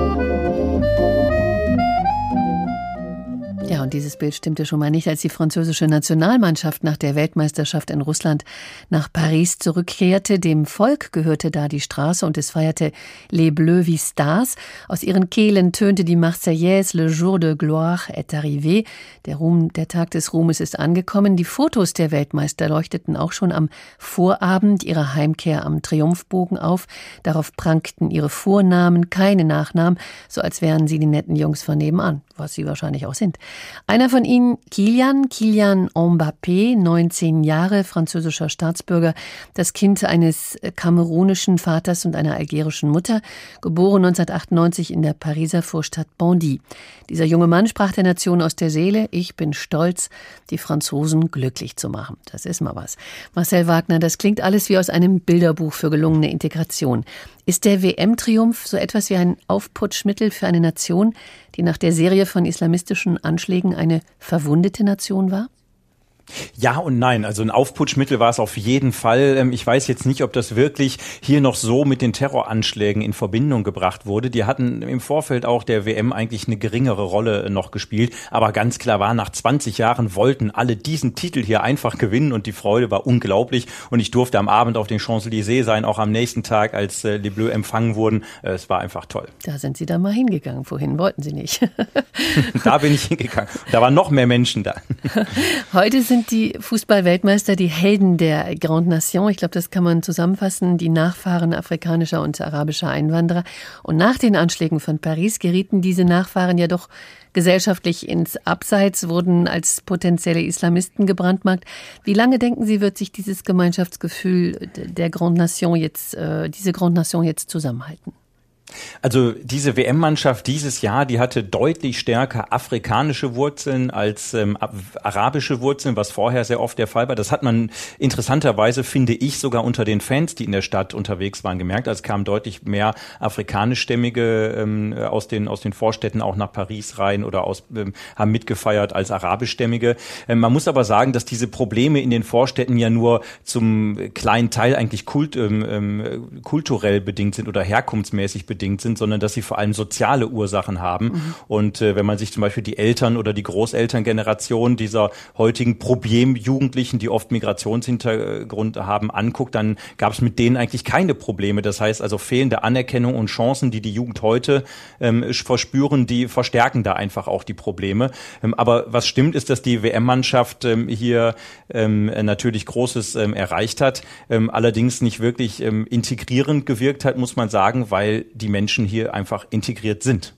Ja, und dieses Bild stimmte schon mal nicht, als die französische Nationalmannschaft nach der Weltmeisterschaft in Russland nach Paris zurückkehrte. Dem Volk gehörte da die Straße und es feierte Les Bleus wie Stars. Aus ihren Kehlen tönte die Marseillaise, Le jour de gloire est arrivé. Der Ruhm, der Tag des Ruhmes ist angekommen. Die Fotos der Weltmeister leuchteten auch schon am Vorabend ihrer Heimkehr am Triumphbogen auf. Darauf prangten ihre Vornamen, keine Nachnamen, so als wären sie die netten Jungs von nebenan, was sie wahrscheinlich auch sind. Einer von ihnen, Kylian, Kylian Mbappé, neunzehn Jahre, französischer Staatsbürger, das Kind eines kamerunischen Vaters und einer algerischen Mutter, geboren neunzehnhundertachtundneunzig in der Pariser Vorstadt Bondy. Dieser junge Mann sprach der Nation aus der Seele: Ich bin stolz, die Franzosen glücklich zu machen. Das ist mal was. Marcel Wagner, das klingt alles wie aus einem Bilderbuch für gelungene Integration. Ist der W M-Triumph so etwas wie ein Aufputschmittel für eine Nation, die nach der Serie von islamistischen Anschlägen eine verwundete Nation war? Ja und nein. Also ein Aufputschmittel war es auf jeden Fall. Ich weiß jetzt nicht, ob das wirklich hier noch so mit den Terroranschlägen in Verbindung gebracht wurde. Die hatten im Vorfeld auch der W M eigentlich eine geringere Rolle noch gespielt. Aber ganz klar war, nach zwanzig Jahren wollten alle diesen Titel hier einfach gewinnen und die Freude war unglaublich. Und ich durfte am Abend auf den Champs-Élysées sein, auch am nächsten Tag, als Les Bleus empfangen wurden. Es war einfach toll. Da sind Sie dann mal hingegangen. Vorhin wollten Sie nicht. Da bin ich hingegangen. Da waren noch mehr Menschen da. Heute sind die Fußball-Weltmeister die Helden der Grande Nation. Ich glaube, das kann man zusammenfassen. Die Nachfahren afrikanischer und arabischer Einwanderer. Und nach den Anschlägen von Paris gerieten diese Nachfahren ja doch gesellschaftlich ins Abseits, wurden als potenzielle Islamisten gebrandmarkt. Wie lange, denken Sie, wird sich dieses Gemeinschaftsgefühl der Grande Nation jetzt, äh, diese Grande Nation jetzt zusammenhalten? Also diese W M-Mannschaft dieses Jahr, die hatte deutlich stärker afrikanische Wurzeln als ähm, arabische Wurzeln, was vorher sehr oft der Fall war. Das hat man interessanterweise, finde ich, sogar unter den Fans, die in der Stadt unterwegs waren, gemerkt. Also es kamen deutlich mehr afrikanischstämmige ähm, aus den aus den Vorstädten auch nach Paris rein oder aus ähm, haben mitgefeiert als arabischstämmige. Ähm, man muss aber sagen, dass diese Probleme in den Vorstädten ja nur zum kleinen Teil eigentlich kult, ähm, kulturell bedingt sind oder herkunftsmäßig bedingt sind, sondern dass sie vor allem soziale Ursachen haben. Mhm. Und äh, wenn man sich zum Beispiel die Eltern- oder die Großelterngeneration dieser heutigen Problemjugendlichen, die oft Migrationshintergrund haben, anguckt, dann gab es mit denen eigentlich keine Probleme. Das heißt also fehlende Anerkennung und Chancen, die die Jugend heute ähm, verspüren, die verstärken da einfach auch die Probleme. Ähm, aber was stimmt, ist, dass die W M-Mannschaft ähm, hier ähm, natürlich Großes ähm, erreicht hat, ähm, allerdings nicht wirklich ähm, integrierend gewirkt hat, muss man sagen, weil die Menschen hier einfach integriert sind.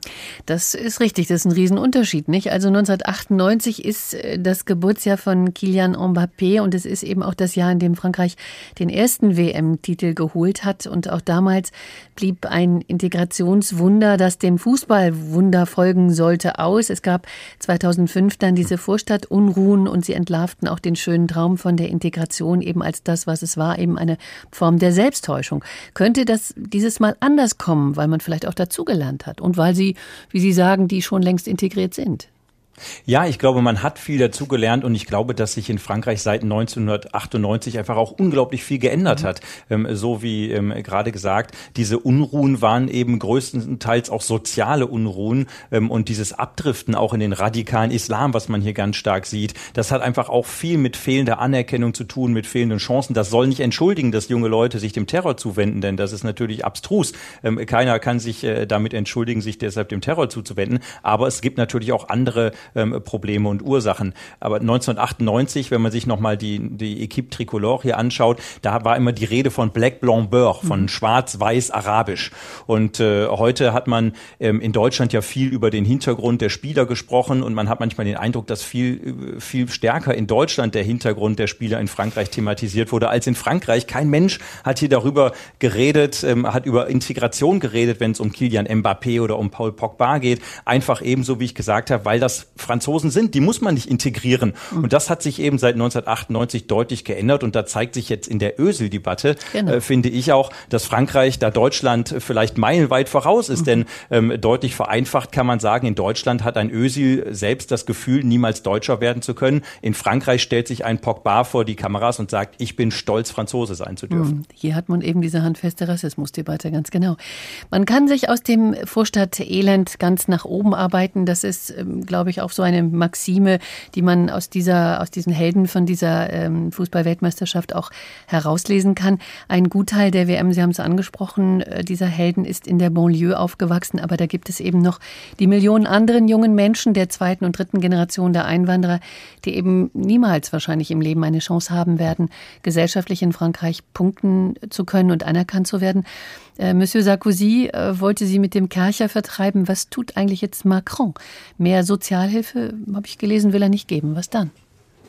Das ist richtig, das ist ein Riesenunterschied, nicht? Also neunzehnhundertachtundneunzig ist das Geburtsjahr von Kylian Mbappé und es ist eben auch das Jahr, in dem Frankreich den ersten W M-Titel geholt hat und auch damals blieb ein Integrationswunder, das dem Fußballwunder folgen sollte, aus. Es gab zweitausendfünf dann diese Vorstadtunruhen und sie entlarvten auch den schönen Traum von der Integration eben als das, was es war, eben eine Form der Selbsttäuschung. Könnte das dieses Mal anders kommen, weil man vielleicht auch dazugelernt hat und weil sie, wie Sie sagen, die schon längst integriert sind? Ja, ich glaube, man hat viel dazugelernt und ich glaube, dass sich in Frankreich seit neunzehnhundertachtundneunzig einfach auch unglaublich viel geändert hat. Ähm, so wie ähm, gerade gesagt, diese Unruhen waren eben größtenteils auch soziale Unruhen ähm, und dieses Abdriften auch in den radikalen Islam, was man hier ganz stark sieht, das hat einfach auch viel mit fehlender Anerkennung zu tun, mit fehlenden Chancen. Das soll nicht entschuldigen, dass junge Leute sich dem Terror zuwenden, denn das ist natürlich abstrus. Ähm, keiner kann sich äh, damit entschuldigen, sich deshalb dem Terror zuzuwenden, aber es gibt natürlich auch andere Ähm, Probleme und Ursachen. Aber neunzehnhundertachtundneunzig, wenn man sich nochmal die, die Equipe Tricolore hier anschaut, da war immer die Rede von Black, Blanc, Beurre, von mhm. Schwarz, Weiß, Arabisch. Und äh, heute hat man ähm, in Deutschland ja viel über den Hintergrund der Spieler gesprochen und man hat manchmal den Eindruck, dass viel, viel stärker in Deutschland der Hintergrund der Spieler in Frankreich thematisiert wurde als in Frankreich. Kein Mensch hat hier darüber geredet, ähm, hat über Integration geredet, wenn es um Kylian Mbappé oder um Paul Pogba geht. Einfach ebenso, wie ich gesagt habe, weil das Franzosen sind, die muss man nicht integrieren. Und das hat sich eben seit neunzehnhundertachtundneunzig deutlich geändert und da zeigt sich jetzt in der Özil-Debatte, genau. äh, finde ich auch, dass Frankreich da Deutschland vielleicht meilenweit voraus ist, mhm. denn ähm, deutlich vereinfacht kann man sagen, in Deutschland hat ein Özil selbst das Gefühl, niemals Deutscher werden zu können. In Frankreich stellt sich ein Pogba vor die Kameras und sagt, ich bin stolz, Franzose sein zu dürfen. Mhm. Hier hat man eben diese handfeste Rassismusdebatte, ganz genau. Man kann sich aus dem Vorstadt-Elend ganz nach oben arbeiten, das ist, ähm, glaube ich, auch so eine Maxime, die man aus dieser, aus diesen Helden von dieser ähm, Fußball-Weltmeisterschaft auch herauslesen kann. Ein Gutteil der W M, Sie haben es angesprochen, äh, dieser Helden ist in der Banlieue aufgewachsen, aber da gibt es eben noch die Millionen anderen jungen Menschen der zweiten und dritten Generation der Einwanderer, die eben niemals wahrscheinlich im Leben eine Chance haben werden, gesellschaftlich in Frankreich punkten zu können und anerkannt zu werden. Äh, Monsieur Sarkozy äh, wollte sie mit dem Kercher vertreiben. Was tut eigentlich jetzt Macron? Mehr Sozialhilfe, habe ich gelesen, will er nicht geben. Was dann?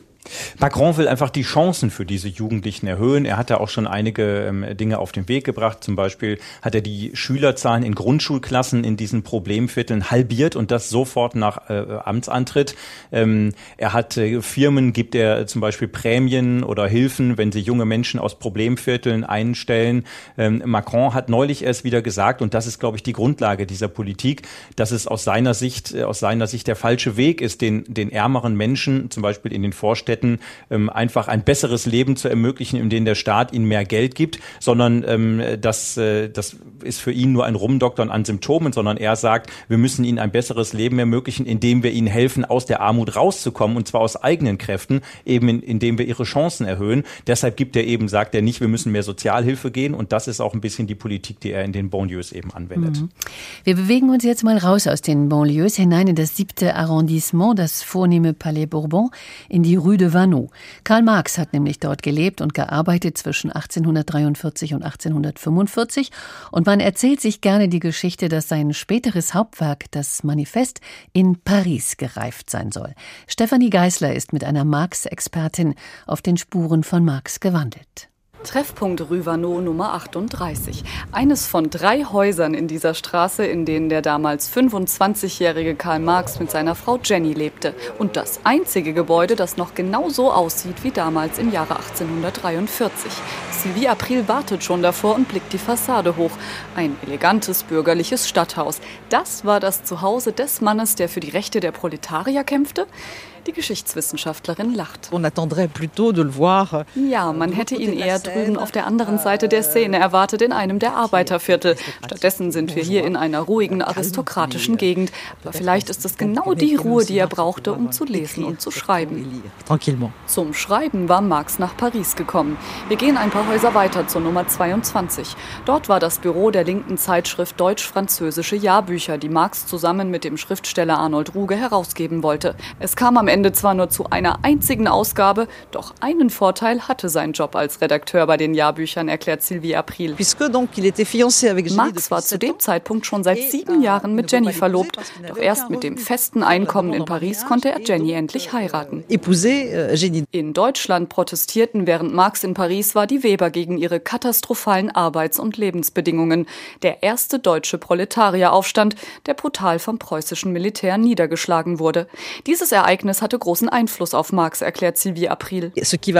Macron will einfach die Chancen für diese Jugendlichen erhöhen. Er hat da auch schon einige ähm, Dinge auf den Weg gebracht. Zum Beispiel hat er die Schülerzahlen in Grundschulklassen in diesen Problemvierteln halbiert und das sofort nach äh, Amtsantritt. Ähm, er hat äh, Firmen, gibt er zum Beispiel Prämien oder Hilfen, wenn sie junge Menschen aus Problemvierteln einstellen. Ähm, Macron hat neulich erst wieder gesagt, und das ist, glaube ich, die Grundlage dieser Politik, dass es aus seiner Sicht, äh, aus seiner Sicht der falsche Weg ist, den, den ärmeren Menschen, zum Beispiel in den Vorstädten, hätten, ähm, einfach ein besseres Leben zu ermöglichen, in dem der Staat ihnen mehr Geld gibt, sondern ähm, das, äh, das ist für ihn nur ein Rumdoktern an Symptomen, sondern er sagt, wir müssen ihnen ein besseres Leben ermöglichen, indem wir ihnen helfen, aus der Armut rauszukommen, und zwar aus eigenen Kräften, eben in, indem wir ihre Chancen erhöhen. Deshalb gibt er eben, sagt er nicht, wir müssen mehr Sozialhilfe gehen, und das ist auch ein bisschen die Politik, die er in den Banlieues eben anwendet. Mhm. Wir bewegen uns jetzt mal raus aus den Banlieues hinein in das siebte Arrondissement, das vornehme Palais Bourbon, in die Rue de Vaneau. Karl Marx hat nämlich dort gelebt und gearbeitet zwischen achtzehnhundertdreiundvierzig und achtzehnhundertfünfundvierzig, und man erzählt sich gerne die Geschichte, dass sein späteres Hauptwerk, das Manifest, in Paris gereift sein soll. Stefanie Geisler ist mit einer Marx-Expertin auf den Spuren von Marx gewandelt. Treffpunkt Rue Vaneau Nummer achtunddreißig. Eines von drei Häusern in dieser Straße, in denen der damals fünfundzwanzigjährige Karl Marx mit seiner Frau Jenny lebte. Und das einzige Gebäude, das noch genau so aussieht wie damals im Jahre achtzehnhundertdreiundvierzig. Sylvie April wartet schon davor und blickt die Fassade hoch. Ein elegantes bürgerliches Stadthaus. Das war das Zuhause des Mannes, der für die Rechte der Proletarier kämpfte? Die Geschichtswissenschaftlerin lacht. Ja, man hätte ihn eher drüben auf der anderen Seite der Seine erwartet, in einem der Arbeiterviertel. Stattdessen sind wir hier in einer ruhigen, aristokratischen Gegend. Aber vielleicht ist es genau die Ruhe, die er brauchte, um zu lesen und zu schreiben. Zum Schreiben war Marx nach Paris gekommen. Wir gehen ein paar Häuser weiter zur Nummer zweiundzwanzig. Dort war das Büro der linken Zeitschrift Deutsch-Französische Jahrbücher, die Marx zusammen mit dem Schriftsteller Arnold Ruge herausgeben wollte. Es kam am Ende Ende zwar nur zu einer einzigen Ausgabe, doch einen Vorteil hatte sein Job als Redakteur bei den Jahrbüchern, erklärt Sylvie April. Marx war zu dem Zeitpunkt schon seit sieben Jahren mit Jenny verlobt, doch erst mit dem festen Einkommen in Paris konnte er Jenny endlich heiraten. In Deutschland protestierten, während Marx in Paris war, die Weber gegen ihre katastrophalen Arbeits- und Lebensbedingungen. Der erste deutsche Proletarieraufstand, der brutal vom preußischen Militär niedergeschlagen wurde. Dieses Ereignis hatte großen Einfluss auf Marx, erklärt Sylvie April.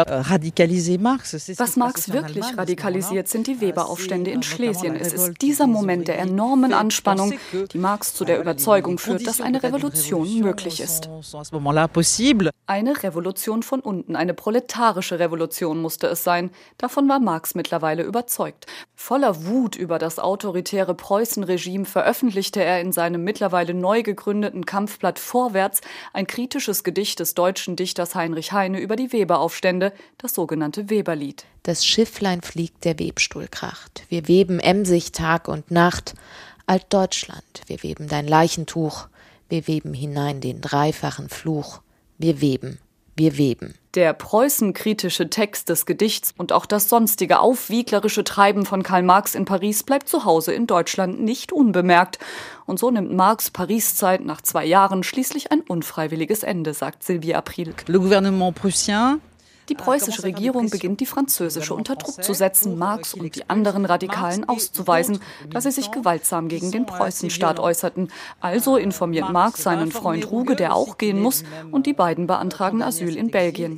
Was Marx wirklich radikalisiert, sind die Weberaufstände in Schlesien. Es ist dieser Moment der enormen Anspannung, die Marx zu der Überzeugung führt, dass eine Revolution möglich ist. Eine Revolution von unten, eine proletarische Revolution musste es sein. Davon war Marx mittlerweile überzeugt. Voller Wut über das autoritäre Preußenregime veröffentlichte er in seinem mittlerweile neu gegründeten Kampfblatt Vorwärts ein kritisches Gedicht des deutschen Dichters Heinrich Heine über die Weberaufstände, das sogenannte Weberlied. Das Schifflein fliegt, der Webstuhl kracht. Wir weben emsig Tag und Nacht. Altdeutschland, wir weben dein Leichentuch. Wir weben hinein den dreifachen Fluch. Wir weben, wir weben. Der preußenkritische Text des Gedichts und auch das sonstige aufwieglerische Treiben von Karl Marx in Paris bleibt zu Hause in Deutschland nicht unbemerkt. Und so nimmt Marx' Pariszeit nach zwei Jahren schließlich ein unfreiwilliges Ende, sagt Sylvie April. Le gouvernement prussien Die preußische Regierung beginnt, die französische unter Druck zu setzen, Marx und die anderen Radikalen auszuweisen, da sie sich gewaltsam gegen den Preußenstaat äußerten. Also informiert Marx seinen Freund Ruge, der auch gehen muss, und die beiden beantragen Asyl in Belgien.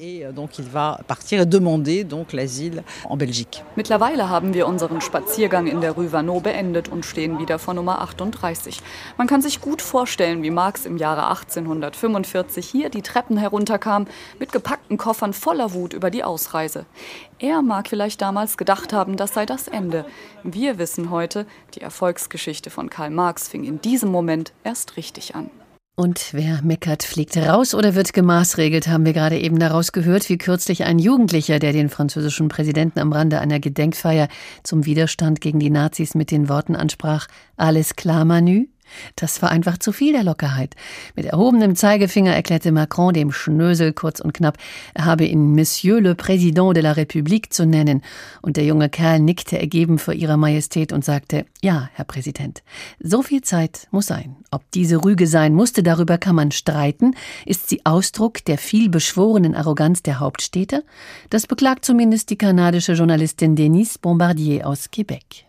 Mittlerweile haben wir unseren Spaziergang in der Rue Vaneau beendet und stehen wieder vor Nummer achtunddreißig. Man kann sich gut vorstellen, wie Marx im Jahre achtzehnhundertfünfundvierzig hier die Treppen herunterkam, mit gepackten Koffern voller Wut über die Ausreise. Er mag vielleicht damals gedacht haben, das sei das Ende. Wir wissen heute, die Erfolgsgeschichte von Karl Marx fing in diesem Moment erst richtig an. Und wer meckert, fliegt raus oder wird gemaßregelt, haben wir gerade eben daraus gehört, wie kürzlich ein Jugendlicher, der den französischen Präsidenten am Rande einer Gedenkfeier zum Widerstand gegen die Nazis mit den Worten ansprach: Alles klar, Manu? Das war einfach zu viel der Lockerheit. Mit erhobenem Zeigefinger erklärte Macron dem Schnösel kurz und knapp, er habe ihn Monsieur le Président de la République zu nennen. Und der junge Kerl nickte ergeben vor ihrer Majestät und sagte: Ja, Herr Präsident, so viel Zeit muss sein. Ob diese Rüge sein musste, darüber kann man streiten. Ist sie Ausdruck der vielbeschworenen Arroganz der Hauptstädte? Das beklagt zumindest die kanadische Journalistin Denise Bombardier aus Quebec.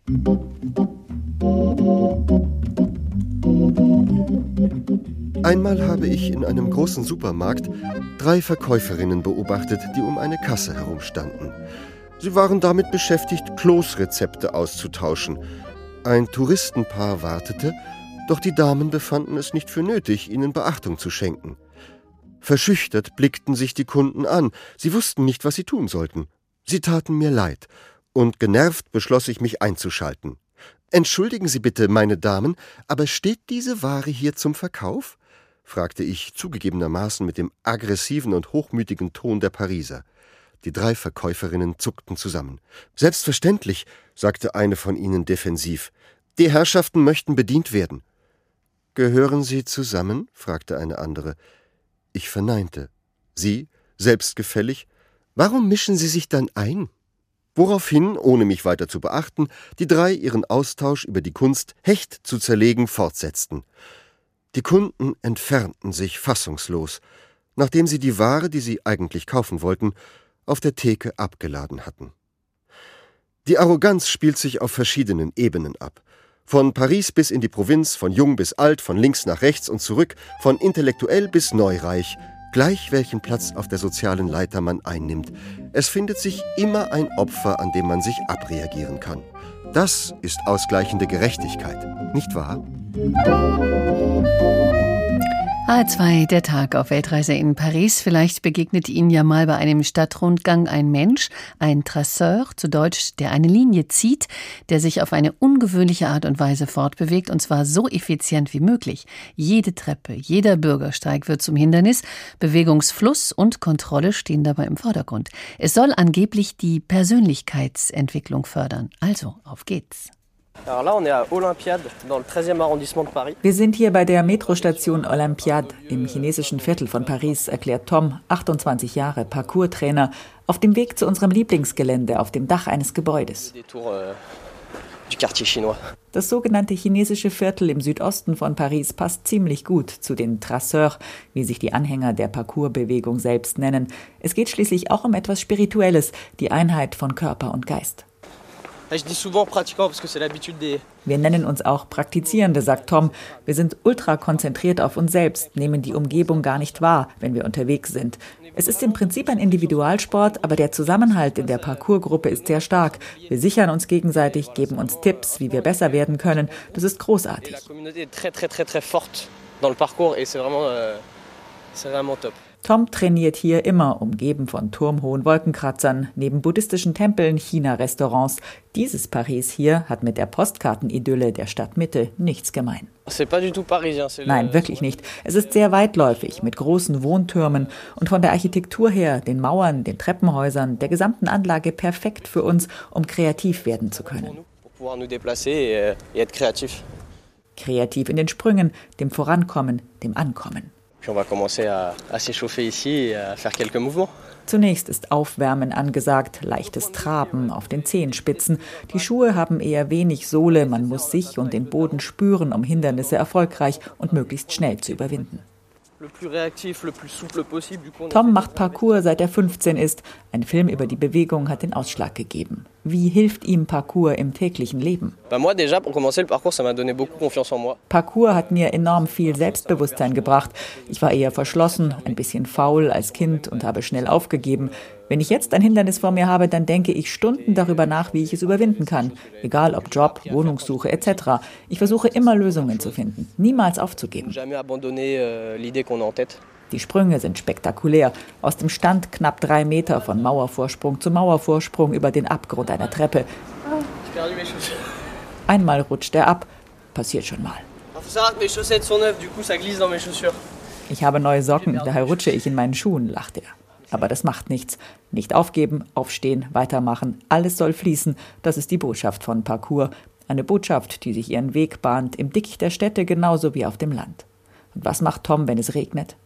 Einmal habe ich in einem großen Supermarkt drei Verkäuferinnen beobachtet, die um eine Kasse herumstanden. Sie waren damit beschäftigt, Kloßrezepte auszutauschen. Ein Touristenpaar wartete, doch die Damen befanden es nicht für nötig, ihnen Beachtung zu schenken. Verschüchtert blickten sich die Kunden an. Sie wussten nicht, was sie tun sollten. Sie taten mir leid. Und genervt beschloss ich, mich einzuschalten. »Entschuldigen Sie bitte, meine Damen, aber steht diese Ware hier zum Verkauf?« fragte ich zugegebenermaßen mit dem aggressiven und hochmütigen Ton der Pariser. Die drei Verkäuferinnen zuckten zusammen. »Selbstverständlich«, sagte eine von ihnen defensiv. »Die Herrschaften möchten bedient werden.« »Gehören Sie zusammen?« fragte eine andere. Ich verneinte. Sie, selbstgefällig, »Warum mischen Sie sich dann ein?« Woraufhin, ohne mich weiter zu beachten, die drei ihren Austausch über die Kunst, Hecht zu zerlegen, fortsetzten. Die Kunden entfernten sich fassungslos, nachdem sie die Ware, die sie eigentlich kaufen wollten, auf der Theke abgeladen hatten. Die Arroganz spielt sich auf verschiedenen Ebenen ab. Von Paris bis in die Provinz, von jung bis alt, von links nach rechts und zurück, von intellektuell bis neureich, gleich welchen Platz auf der sozialen Leiter man einnimmt. Es findet sich immer ein Opfer, an dem man sich abreagieren kann. Das ist ausgleichende Gerechtigkeit, nicht wahr? H R zwei, der Tag auf Weltreise in Paris. Vielleicht begegnet Ihnen ja mal bei einem Stadtrundgang ein Mensch, ein Traceur, zu Deutsch, der eine Linie zieht, der sich auf eine ungewöhnliche Art und Weise fortbewegt, und zwar so effizient wie möglich. Jede Treppe, jeder Bürgersteig wird zum Hindernis. Bewegungsfluss und Kontrolle stehen dabei im Vordergrund. Es soll angeblich die Persönlichkeitsentwicklung fördern. Also, auf geht's. Wir sind hier bei der Metrostation Olympiade im chinesischen Viertel von Paris, erklärt Tom, achtundzwanzig Jahre, Parkour-Trainer, auf dem Weg zu unserem Lieblingsgelände auf dem Dach eines Gebäudes. Das sogenannte chinesische Viertel im Südosten von Paris passt ziemlich gut zu den Traceurs, wie sich die Anhänger der Parkour-Bewegung selbst nennen. Es geht schließlich auch um etwas Spirituelles, die Einheit von Körper und Geist. Wir nennen uns auch Praktizierende, sagt Tom. Wir sind ultra konzentriert auf uns selbst, nehmen die Umgebung gar nicht wahr, wenn wir unterwegs sind. Es ist im Prinzip ein Individualsport, aber der Zusammenhalt in der Parkour-Gruppe ist sehr stark. Wir sichern uns gegenseitig, geben uns Tipps, wie wir besser werden können. Das ist großartig. Tom trainiert hier immer, umgeben von turmhohen Wolkenkratzern, neben buddhistischen Tempeln, China-Restaurants. Dieses Paris hier hat mit der Postkartenidylle der Stadtmitte nichts gemein. Nein, wirklich nicht. Es ist sehr weitläufig, mit großen Wohntürmen und von der Architektur her, den Mauern, den Treppenhäusern, der gesamten Anlage perfekt für uns, um kreativ werden zu können. Kreativ in den Sprüngen, dem Vorankommen, dem Ankommen. Zunächst ist Aufwärmen angesagt, leichtes Traben auf den Zehenspitzen. Die Schuhe haben eher wenig Sohle, man muss sich und den Boden spüren, um Hindernisse erfolgreich und möglichst schnell zu überwinden. Tom macht Parkour, seit er fünfzehn ist. Ein Film über die Bewegung hat den Ausschlag gegeben. Wie hilft ihm Parkour im täglichen Leben? Parkour hat mir enorm viel Selbstbewusstsein gebracht. Ich war eher verschlossen, ein bisschen faul als Kind und habe schnell aufgegeben. Wenn ich jetzt ein Hindernis vor mir habe, dann denke ich Stunden darüber nach, wie ich es überwinden kann. Egal ob Job, Wohnungssuche et cetera. Ich versuche immer Lösungen zu finden, niemals aufzugeben. Die Sprünge sind spektakulär. Aus dem Stand knapp drei Meter von Mauervorsprung zu Mauervorsprung über den Abgrund einer Treppe. Einmal rutscht er ab. Passiert schon mal. Ich habe neue Socken, daher rutsche ich in meinen Schuhen, lacht er. Aber das macht nichts. Nicht aufgeben, aufstehen, weitermachen. Alles soll fließen. Das ist die Botschaft von Parkour. Eine Botschaft, die sich ihren Weg bahnt, im Dickicht der Städte genauso wie auf dem Land. Und was macht Tom, wenn es regnet?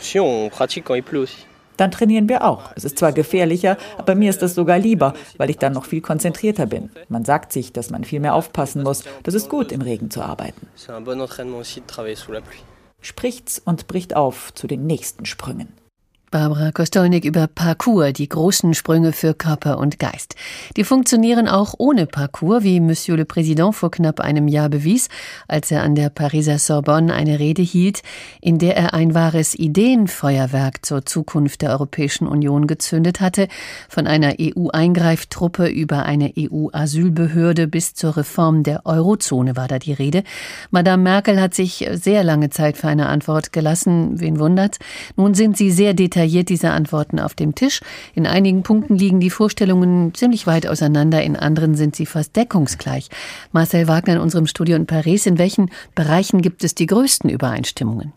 Dann trainieren wir auch. Es ist zwar gefährlicher, aber mir ist das sogar lieber, weil ich dann noch viel konzentrierter bin. Man sagt sich, dass man viel mehr aufpassen muss. Das ist gut, im Regen zu arbeiten. Spricht's und bricht auf zu den nächsten Sprüngen. Barbara Kostolnik über Parcours, die großen Sprünge für Körper und Geist. Die funktionieren auch ohne Parcours, wie Monsieur le Président vor knapp einem Jahr bewies, als er an der Pariser Sorbonne eine Rede hielt, in der er ein wahres Ideenfeuerwerk zur Zukunft der Europäischen Union gezündet hatte, von einer E U-Eingreiftruppe über eine E U-Asylbehörde bis zur Reform der Eurozone war da die Rede. Madame Merkel hat sich sehr lange Zeit für eine Antwort gelassen, wen wundert's? Nun sind sie sehr detailliert diese Antworten auf dem Tisch. In einigen Punkten liegen die Vorstellungen ziemlich weit auseinander, in anderen sind sie fast deckungsgleich. Marcel Wagner in unserem Studio in Paris. In welchen Bereichen gibt es die größten Übereinstimmungen?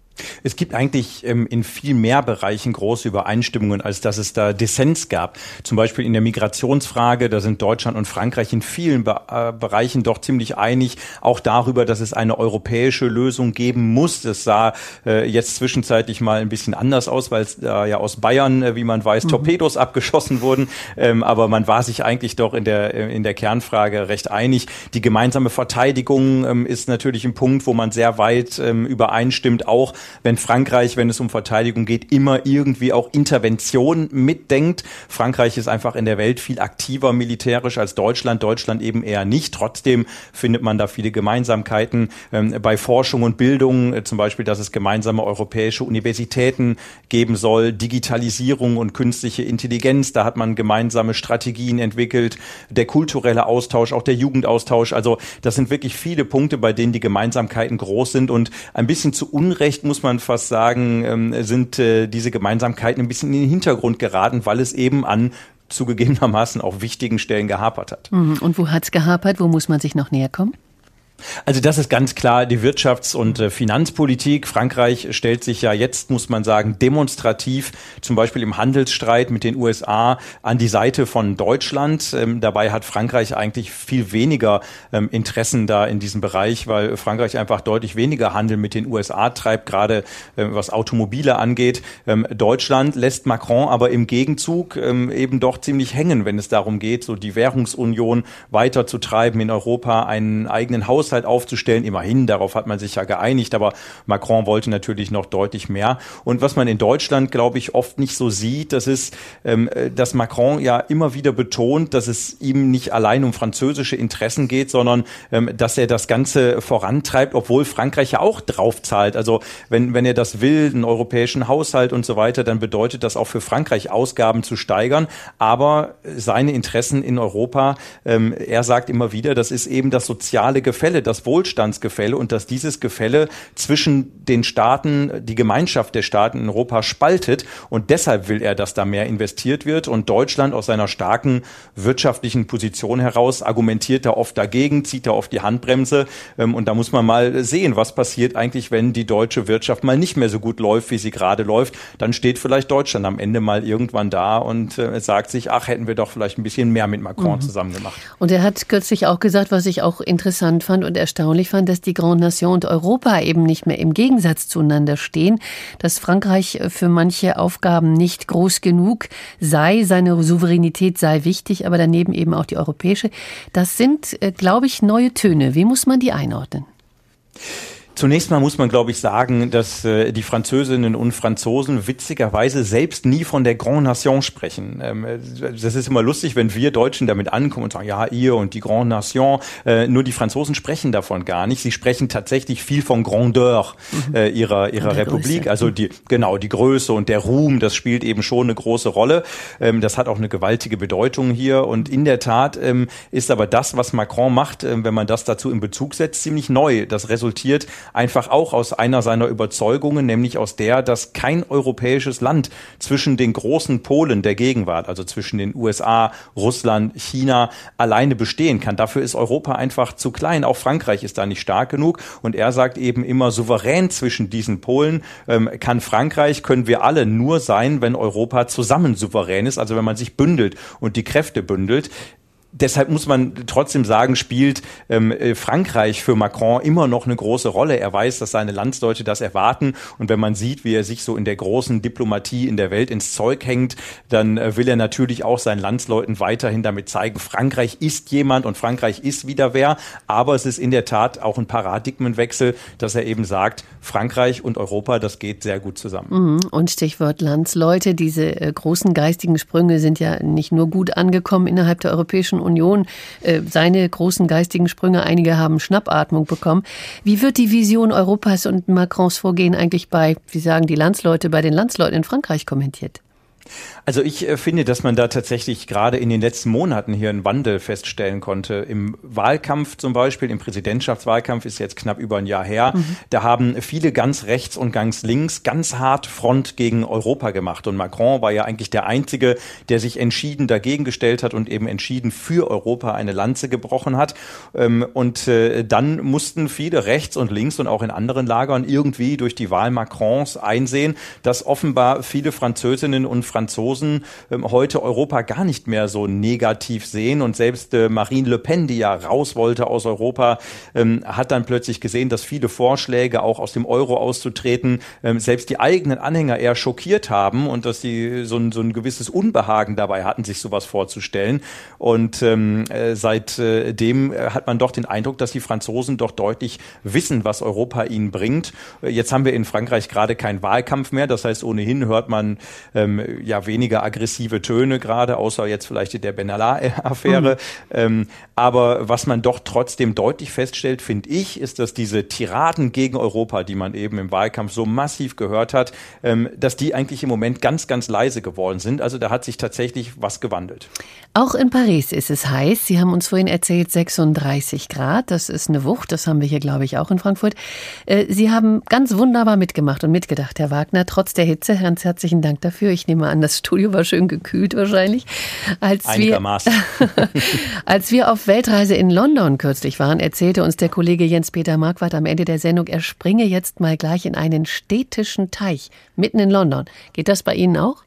Es gibt eigentlich ähm, in viel mehr Bereichen große Übereinstimmungen, als dass es da Dissens gab. Zum Beispiel in der Migrationsfrage, da sind Deutschland und Frankreich in vielen Be- äh, Bereichen doch ziemlich einig, auch darüber, dass es eine europäische Lösung geben muss. Das sah äh, jetzt zwischenzeitlich mal ein bisschen anders aus, weil es da äh, ja aus Bayern, äh, wie man weiß, mhm. Torpedos abgeschossen wurden. Ähm, aber man war sich eigentlich doch in der, äh, in der Kernfrage recht einig. Die gemeinsame Verteidigung ähm, ist natürlich ein Punkt, wo man sehr weit ähm, übereinstimmt, auch wenn Frankreich, wenn es um Verteidigung geht, immer irgendwie auch Intervention mitdenkt. Frankreich ist einfach in der Welt viel aktiver militärisch als Deutschland, Deutschland eben eher nicht. Trotzdem findet man da viele Gemeinsamkeiten ähm, bei Forschung und Bildung, äh, zum Beispiel, dass es gemeinsame europäische Universitäten geben soll, Digitalisierung und künstliche Intelligenz, da hat man gemeinsame Strategien entwickelt, der kulturelle Austausch, auch der Jugendaustausch, also das sind wirklich viele Punkte, bei denen die Gemeinsamkeiten groß sind und ein bisschen zu Unrecht muss man fast sagen, sind diese Gemeinsamkeiten ein bisschen in den Hintergrund geraten, weil es eben an zugegebenermaßen auch wichtigen Stellen gehapert hat. Und wo hat es gehapert? Wo muss man sich noch näher kommen? Also das ist ganz klar die Wirtschafts- und äh, Finanzpolitik. Frankreich stellt sich ja jetzt, muss man sagen, demonstrativ zum Beispiel im Handelsstreit mit den U S A an die Seite von Deutschland. Ähm, dabei hat Frankreich eigentlich viel weniger ähm, Interessen da in diesem Bereich, weil Frankreich einfach deutlich weniger Handel mit den U S A treibt, gerade äh, was Automobile angeht. Ähm, Deutschland lässt Macron aber im Gegenzug ähm, eben doch ziemlich hängen, wenn es darum geht, so die Währungsunion weiterzutreiben in Europa, einen eigenen Haushalt aufzustellen. Immerhin, darauf hat man sich ja geeinigt, aber Macron wollte natürlich noch deutlich mehr. Und was man in Deutschland, glaube ich, oft nicht so sieht, das ist, ähm, dass Macron ja immer wieder betont, dass es ihm nicht allein um französische Interessen geht, sondern ähm, dass er das Ganze vorantreibt, obwohl Frankreich ja auch draufzahlt. Also wenn, wenn er das will, einen europäischen Haushalt und so weiter, dann bedeutet das auch für Frankreich Ausgaben zu steigern. Aber seine Interessen in Europa, ähm, er sagt immer wieder, das ist eben das soziale Gefälle, das Wohlstandsgefälle und dass dieses Gefälle zwischen den Staaten, die Gemeinschaft der Staaten in Europa spaltet und deshalb will er, dass da mehr investiert wird und Deutschland aus seiner starken wirtschaftlichen Position heraus argumentiert da oft dagegen, zieht da oft die Handbremse und da muss man mal sehen, was passiert eigentlich, wenn die deutsche Wirtschaft mal nicht mehr so gut läuft, wie sie gerade läuft, dann steht vielleicht Deutschland am Ende mal irgendwann da und äh, sagt sich, ach, hätten wir doch vielleicht ein bisschen mehr mit Macron mhm. zusammen gemacht. Und er hat kürzlich auch gesagt, was ich auch interessant fand und erstaunlich fand, dass die Grande Nation und Europa eben nicht mehr im Gegensatz zueinander stehen, dass Frankreich für manche Aufgaben nicht groß genug sei, seine Souveränität sei wichtig, aber daneben eben auch die europäische. Das sind, glaube ich, neue Töne. Wie muss man die einordnen? Zunächst mal muss man, glaube ich, sagen, dass äh, die Französinnen und Franzosen witzigerweise selbst nie von der Grande Nation sprechen. Ähm, das ist immer lustig, wenn wir Deutschen damit ankommen und sagen, ja, ihr und die Grande Nation. Äh, nur die Franzosen sprechen davon gar nicht. Sie sprechen tatsächlich viel von Grandeur äh, ihrer ihrer Republik. Größe. Also die genau die Größe und der Ruhm, das spielt eben schon eine große Rolle. Ähm, das hat auch eine gewaltige Bedeutung hier. Und in der Tat ähm, ist aber das, was Macron macht, äh, wenn man das dazu in Bezug setzt, ziemlich neu. Das resultiert einfach auch aus einer seiner Überzeugungen, nämlich aus der, dass kein europäisches Land zwischen den großen Polen der Gegenwart, also zwischen den U S A, Russland, China, alleine bestehen kann. Dafür ist Europa einfach zu klein. Auch Frankreich ist da nicht stark genug. Und er sagt eben immer, souverän zwischen diesen Polen ähm, kann Frankreich, können wir alle nur sein, wenn Europa zusammen souverän ist, also wenn man sich bündelt und die Kräfte bündelt. Deshalb muss man trotzdem sagen, spielt ähm, Frankreich für Macron immer noch eine große Rolle. Er weiß, dass seine Landsleute das erwarten. Und wenn man sieht, wie er sich so in der großen Diplomatie in der Welt ins Zeug hängt, dann äh, will er natürlich auch seinen Landsleuten weiterhin damit zeigen, Frankreich ist jemand und Frankreich ist wieder wer. Aber es ist in der Tat auch ein Paradigmenwechsel, dass er eben sagt, Frankreich und Europa, das geht sehr gut zusammen. Und Stichwort Landsleute, diese äh, großen geistigen Sprünge sind ja nicht nur gut angekommen innerhalb der Europäischen Union, äh, seine großen geistigen Sprünge, einige haben Schnappatmung bekommen. Wie wird die Vision Europas und Macrons Vorgehen eigentlich bei, wie sagen die Landsleute, bei den Landsleuten in Frankreich kommentiert? Also ich äh, finde, dass man da tatsächlich gerade in den letzten Monaten hier einen Wandel feststellen konnte. Im Wahlkampf zum Beispiel, im Präsidentschaftswahlkampf ist jetzt knapp über ein Jahr her, mhm. da haben viele ganz rechts und ganz links ganz hart Front gegen Europa gemacht. Und Macron war ja eigentlich der Einzige, der sich entschieden dagegen gestellt hat und eben entschieden für Europa eine Lanze gebrochen hat. Ähm, und äh, dann mussten viele rechts und links und auch in anderen Lagern irgendwie durch die Wahl Macrons einsehen, dass offenbar viele Französinnen und Franzosen heute Europa gar nicht mehr so negativ sehen. Und selbst äh, Marine Le Pen, die ja raus wollte aus Europa, ähm, hat dann plötzlich gesehen, dass viele Vorschläge, auch aus dem Euro auszutreten, ähm, selbst die eigenen Anhänger eher schockiert haben und dass sie so ein, so ein gewisses Unbehagen dabei hatten, sich sowas vorzustellen. Und ähm, äh, seitdem äh, hat man doch den Eindruck, dass die Franzosen doch deutlich wissen, was Europa ihnen bringt. Jetzt haben wir in Frankreich gerade keinen Wahlkampf mehr. Das heißt, ohnehin hört man ähm, ja weniger aggressive Töne gerade, außer jetzt vielleicht der Benalla-Affäre. Mhm. Ähm, aber was man doch trotzdem deutlich feststellt, finde ich, ist, dass diese Tiraden gegen Europa, die man eben im Wahlkampf so massiv gehört hat, ähm, dass die eigentlich im Moment ganz, ganz leise geworden sind. Also da hat sich tatsächlich was gewandelt. Auch in Paris ist es heiß. Sie haben uns vorhin erzählt, sechsunddreißig Grad. Das ist eine Wucht. Das haben wir hier, glaube ich, auch in Frankfurt. Sie haben ganz wunderbar mitgemacht und mitgedacht, Herr Wagner, trotz der Hitze. Ganz herzlichen Dank dafür. Ich nehme an, das Studio war schön gekühlt wahrscheinlich. Als Einigermaßen. Wir, als wir auf Weltreise in London kürzlich waren, erzählte uns der Kollege Jens-Peter Marquardt am Ende der Sendung, er springe jetzt mal gleich in einen städtischen Teich mitten in London. Geht das bei Ihnen auch?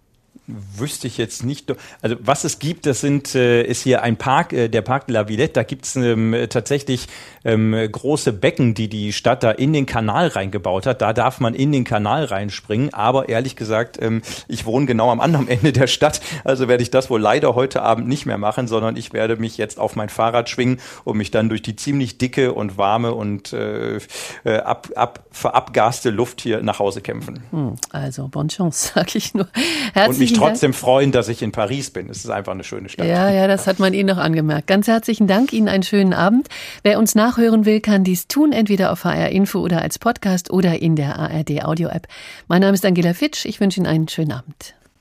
Wüsste ich jetzt nicht. Also was es gibt, das sind äh, ist hier ein Park, äh, der Parc de la Villette. Da gibt's ähm, tatsächlich ähm, große Becken, die die Stadt da in den Kanal reingebaut hat. Da darf man in den Kanal reinspringen. Aber ehrlich gesagt, ähm, ich wohne genau am anderen Ende der Stadt. Also werde ich das wohl leider heute Abend nicht mehr machen, sondern ich werde mich jetzt auf mein Fahrrad schwingen und mich dann durch die ziemlich dicke und warme und äh, ab, ab, verabgaste Luft hier nach Hause kämpfen. Hm, also bonne chance, sag ich nur. Herzlichen trotzdem freuen, dass ich in Paris bin. Es ist einfach eine schöne Stadt. Ja, ja, das hat man Ihnen noch angemerkt. Ganz herzlichen Dank, Ihnen einen schönen Abend. Wer uns nachhören will, kann dies tun, entweder auf H R Info oder als Podcast oder in der A R D Audio App. Mein Name ist Angela Fitsch. Ich wünsche Ihnen einen schönen Abend.